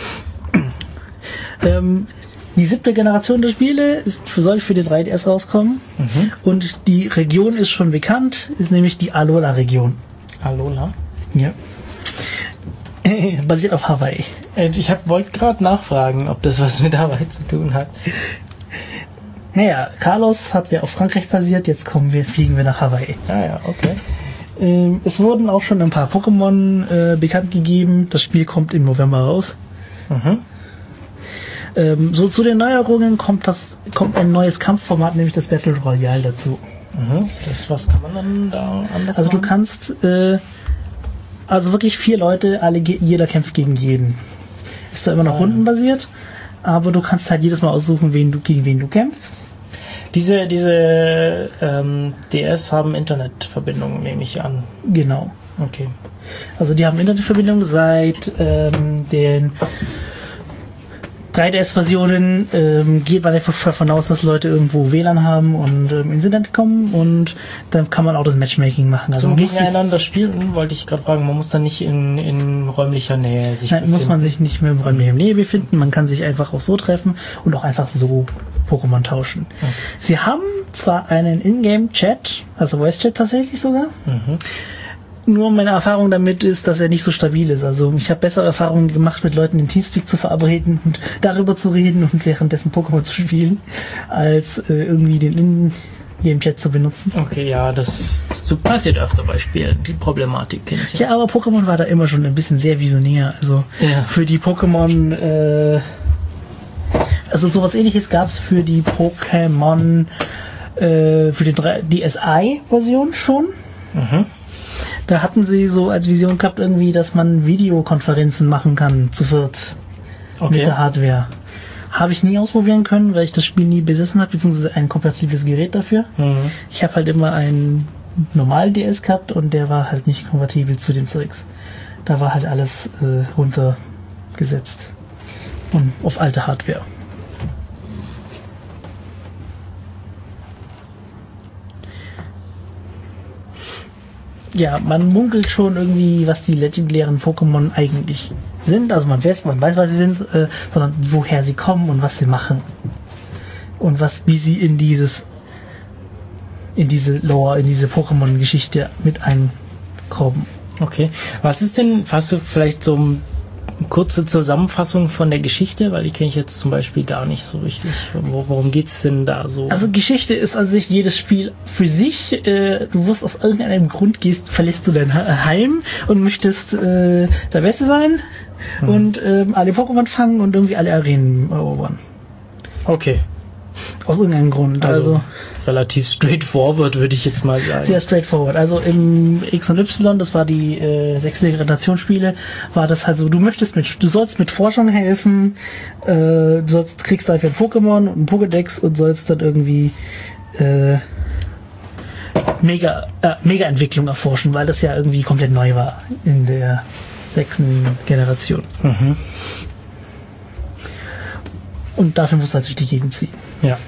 Die 7. Generation der Spiele soll für den 3DS rauskommen. Und die Region ist schon bekannt, ist nämlich die Alola-Region. Alola? Ja. Basiert auf Hawaii. Ich wollte gerade nachfragen, ob das was mit Hawaii zu tun hat. Naja, Carlos hat ja auf Frankreich basiert, jetzt fliegen wir nach Hawaii. Ah ja, okay. Es wurden auch schon ein paar Pokémon bekannt gegeben. Das Spiel kommt im November raus. Mhm. So zu den Neuerungen kommt ein neues Kampfformat, nämlich das Battle Royale dazu. Mhm. Was kann man dann da anders Also du machen? kannst also wirklich 4 Leute, jeder kämpft gegen jeden. Ist zwar immer noch rundenbasiert, aber du kannst halt jedes Mal aussuchen, gegen wen du kämpfst. Diese DS haben Internetverbindung, nehme ich an. Genau. Okay. Also die haben Internetverbindung seit den 3DS-Versionen geht man einfach davon aus, dass Leute irgendwo WLAN haben und ins Internet kommen und dann kann man auch das Matchmaking machen. Also Zum Gegeneinander spielen, wollte ich gerade fragen, man muss dann nicht in räumlicher Nähe sich befinden. Muss man sich nicht mehr in räumlicher Nähe befinden, man kann sich einfach auch so treffen und auch einfach so Pokémon tauschen. Okay. Sie haben zwar einen Ingame-Chat, also Voice-Chat tatsächlich sogar, nur meine Erfahrung damit ist, dass er nicht so stabil ist. Also ich habe bessere Erfahrungen gemacht, mit Leuten in Teamspeak zu verabreden und darüber zu reden und währenddessen Pokémon zu spielen, als irgendwie den In-Game-Chat zu benutzen. Okay, ja, das passiert öfter bei Spielen. Die Problematik kenne ich ja. Ja, aber Pokémon war da immer schon ein bisschen sehr visionär. Also für die Pokémon also sowas ähnliches gab es für die Pokémon für die DSi-Version schon. Mhm. Da hatten sie so als Vision gehabt irgendwie, dass man Videokonferenzen machen kann zu viert mit der Hardware. Habe ich nie ausprobieren können, weil ich das Spiel nie besessen habe, beziehungsweise ein kompatibles Gerät dafür. Mhm. Ich habe halt immer einen normalen DS gehabt und der war halt nicht kompatibel zu den Zeugs. Da war halt alles runtergesetzt und auf alte Hardware. Ja, man munkelt schon irgendwie, was die legendären Pokémon eigentlich sind. Also man weiß, was sie sind, sondern woher sie kommen und was sie machen. Und wie sie in diese Lore, in diese Pokémon-Geschichte mit einkommen. Okay. Hast du vielleicht so eine kurze Zusammenfassung von der Geschichte? Weil die kenne ich jetzt zum Beispiel gar nicht so richtig. Worum geht's denn da so? Also Geschichte ist an sich jedes Spiel für sich. Du wirst aus irgendeinem Grund verlässt du dein Heim und möchtest der Beste sein und alle Pokémon fangen und irgendwie alle Arenen erobern. Okay. Aus irgendeinem Grund. Also relativ straightforward, würde ich jetzt mal sagen. Sehr straightforward. Also im X und Y, das war die 6. Generationsspiele, war das halt so, du sollst mit Forschung helfen, kriegst dafür ein Pokémon und ein Pokédex und sollst dann irgendwie Mega-Entwicklung erforschen, weil das ja irgendwie komplett neu war in der 6. Generation. Mhm. Und dafür musst du natürlich die Gegend ziehen. Ja.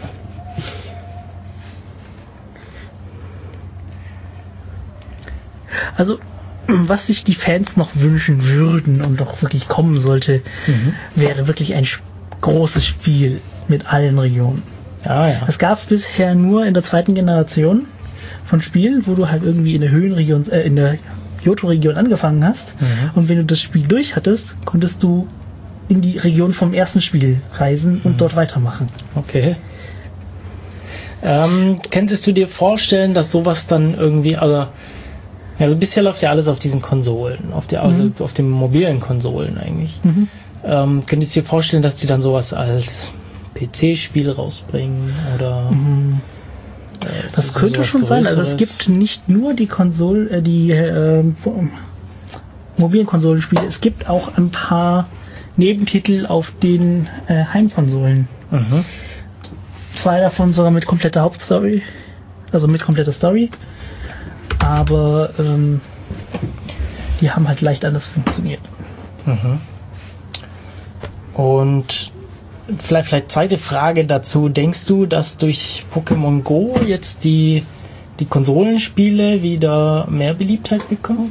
Also, was sich die Fans noch wünschen würden und doch wirklich kommen sollte, wäre wirklich ein großes Spiel mit allen Regionen. Ah, ja. Das gab es bisher nur in der 2. Generation von Spielen, wo du halt irgendwie in der Höhenregion, in der Johto-Region angefangen hast. Und wenn du das Spiel durch hattest, konntest du in die Region vom ersten Spiel reisen und dort weitermachen. Okay. Könntest du dir vorstellen, dass sowas dann irgendwie, also bisher läuft ja alles auf diesen Konsolen, auf den mobilen Konsolen eigentlich. Könntest du dir vorstellen, dass die dann sowas als PC-Spiel rausbringen oder? Das könnte schon sein. Also es gibt nicht nur die mobilen Konsolenspiele, es gibt auch ein paar Nebentitel auf den Heimkonsolen. 2 davon sogar mit kompletter Hauptstory, also mit kompletter Story. Aber die haben halt leicht anders funktioniert. Und vielleicht zweite Frage dazu. Denkst du, dass durch Pokémon Go jetzt die Konsolenspiele wieder mehr Beliebtheit bekommen?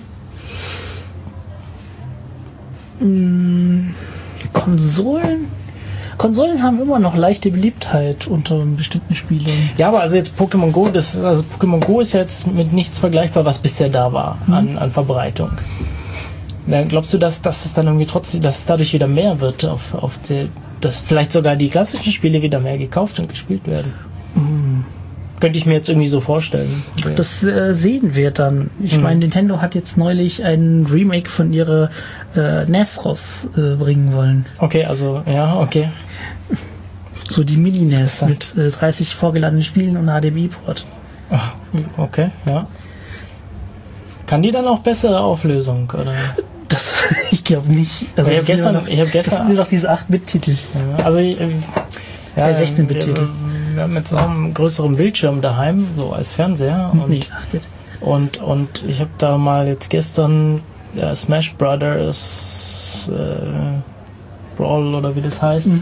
Konsolen haben immer noch leichte Beliebtheit unter bestimmten Spielen. Ja, aber also jetzt Pokémon Go, Pokémon Go ist jetzt mit nichts vergleichbar, was bisher da war an Verbreitung. Glaubst du, dass es dann irgendwie trotzdem, dass es dadurch wieder mehr wird, dass vielleicht sogar die klassischen Spiele wieder mehr gekauft und gespielt werden? Könnte ich mir jetzt irgendwie so vorstellen. Das sehen wir dann. Ich meine, Nintendo hat jetzt neulich ein Remake von ihrer NES rausbringen wollen. Okay, also, ja, okay. So die Mini-NES mit 30 vorgeladenen Spielen und HDMI-Port. Okay, ja. Kann die dann auch bessere Auflösung, oder? Das, ich glaube nicht. Also ich habe gestern... Das sind doch diese 8-Bit-Titel. Ja, also, 16-Bit-Titel. Wir haben jetzt auch einen größeren Bildschirm daheim, so als Fernseher. Und ich habe da mal jetzt gestern Smash Brothers Brawl oder wie das heißt,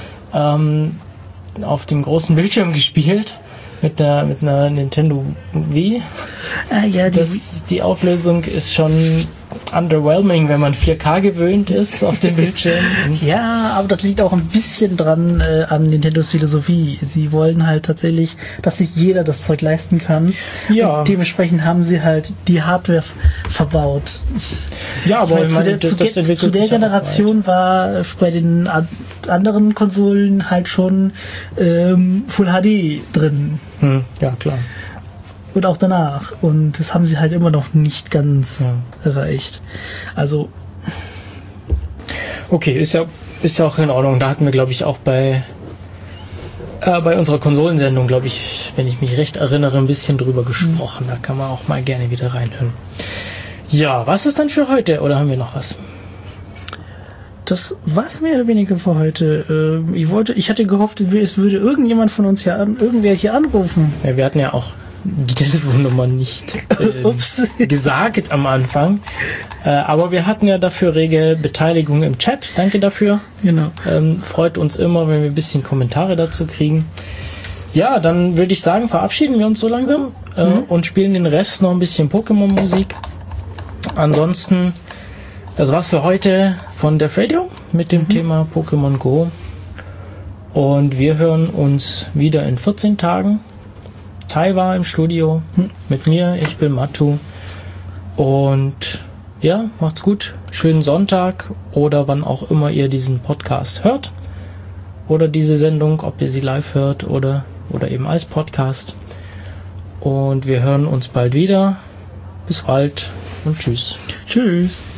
auf dem großen Bildschirm gespielt. Mit einer Nintendo Wii. Die Auflösung ist schon underwhelming, wenn man 4K gewöhnt ist auf dem Bildschirm. Ja, aber das liegt auch ein bisschen dran an Nintendos Philosophie. Sie wollen halt tatsächlich, dass sich jeder das Zeug leisten kann. Ja. Und dementsprechend haben sie halt die Hardware verbaut. Ja, aber zu der Generation war bei den anderen Konsolen halt schon Full HD drin. Ja, klar. Und auch danach. Und das haben sie halt immer noch nicht ganz erreicht. Also. Okay, ist ja auch in Ordnung. Da hatten wir, glaube ich, auch bei unserer Konsolensendung, glaube ich, wenn ich mich recht erinnere, ein bisschen drüber gesprochen. Da kann man auch mal gerne wieder reinhören. Ja, was ist dann für heute? Oder haben wir noch was? Das war's mehr oder weniger für heute. Ich hatte gehofft, es würde irgendjemand von uns irgendwer hier anrufen. Ja, wir hatten ja auch die Telefonnummer nicht gesagt am Anfang. Aber wir hatten ja dafür rege Beteiligung im Chat. Danke dafür. Genau. Freut uns immer, wenn wir ein bisschen Kommentare dazu kriegen. Ja, dann würde ich sagen, verabschieden wir uns so langsam und spielen den Rest noch ein bisschen Pokémon-Musik. Ansonsten, das war's für heute von Def Radio mit dem Thema Pokémon Go. Und wir hören uns wieder in 14 Tagen. Tai war im Studio mit mir, ich bin Matu. Und ja, macht's gut. Schönen Sonntag oder wann auch immer ihr diesen Podcast hört. Oder diese Sendung, ob ihr sie live hört oder eben als Podcast. Und wir hören uns bald wieder. Bis bald und tschüss. Tschüss.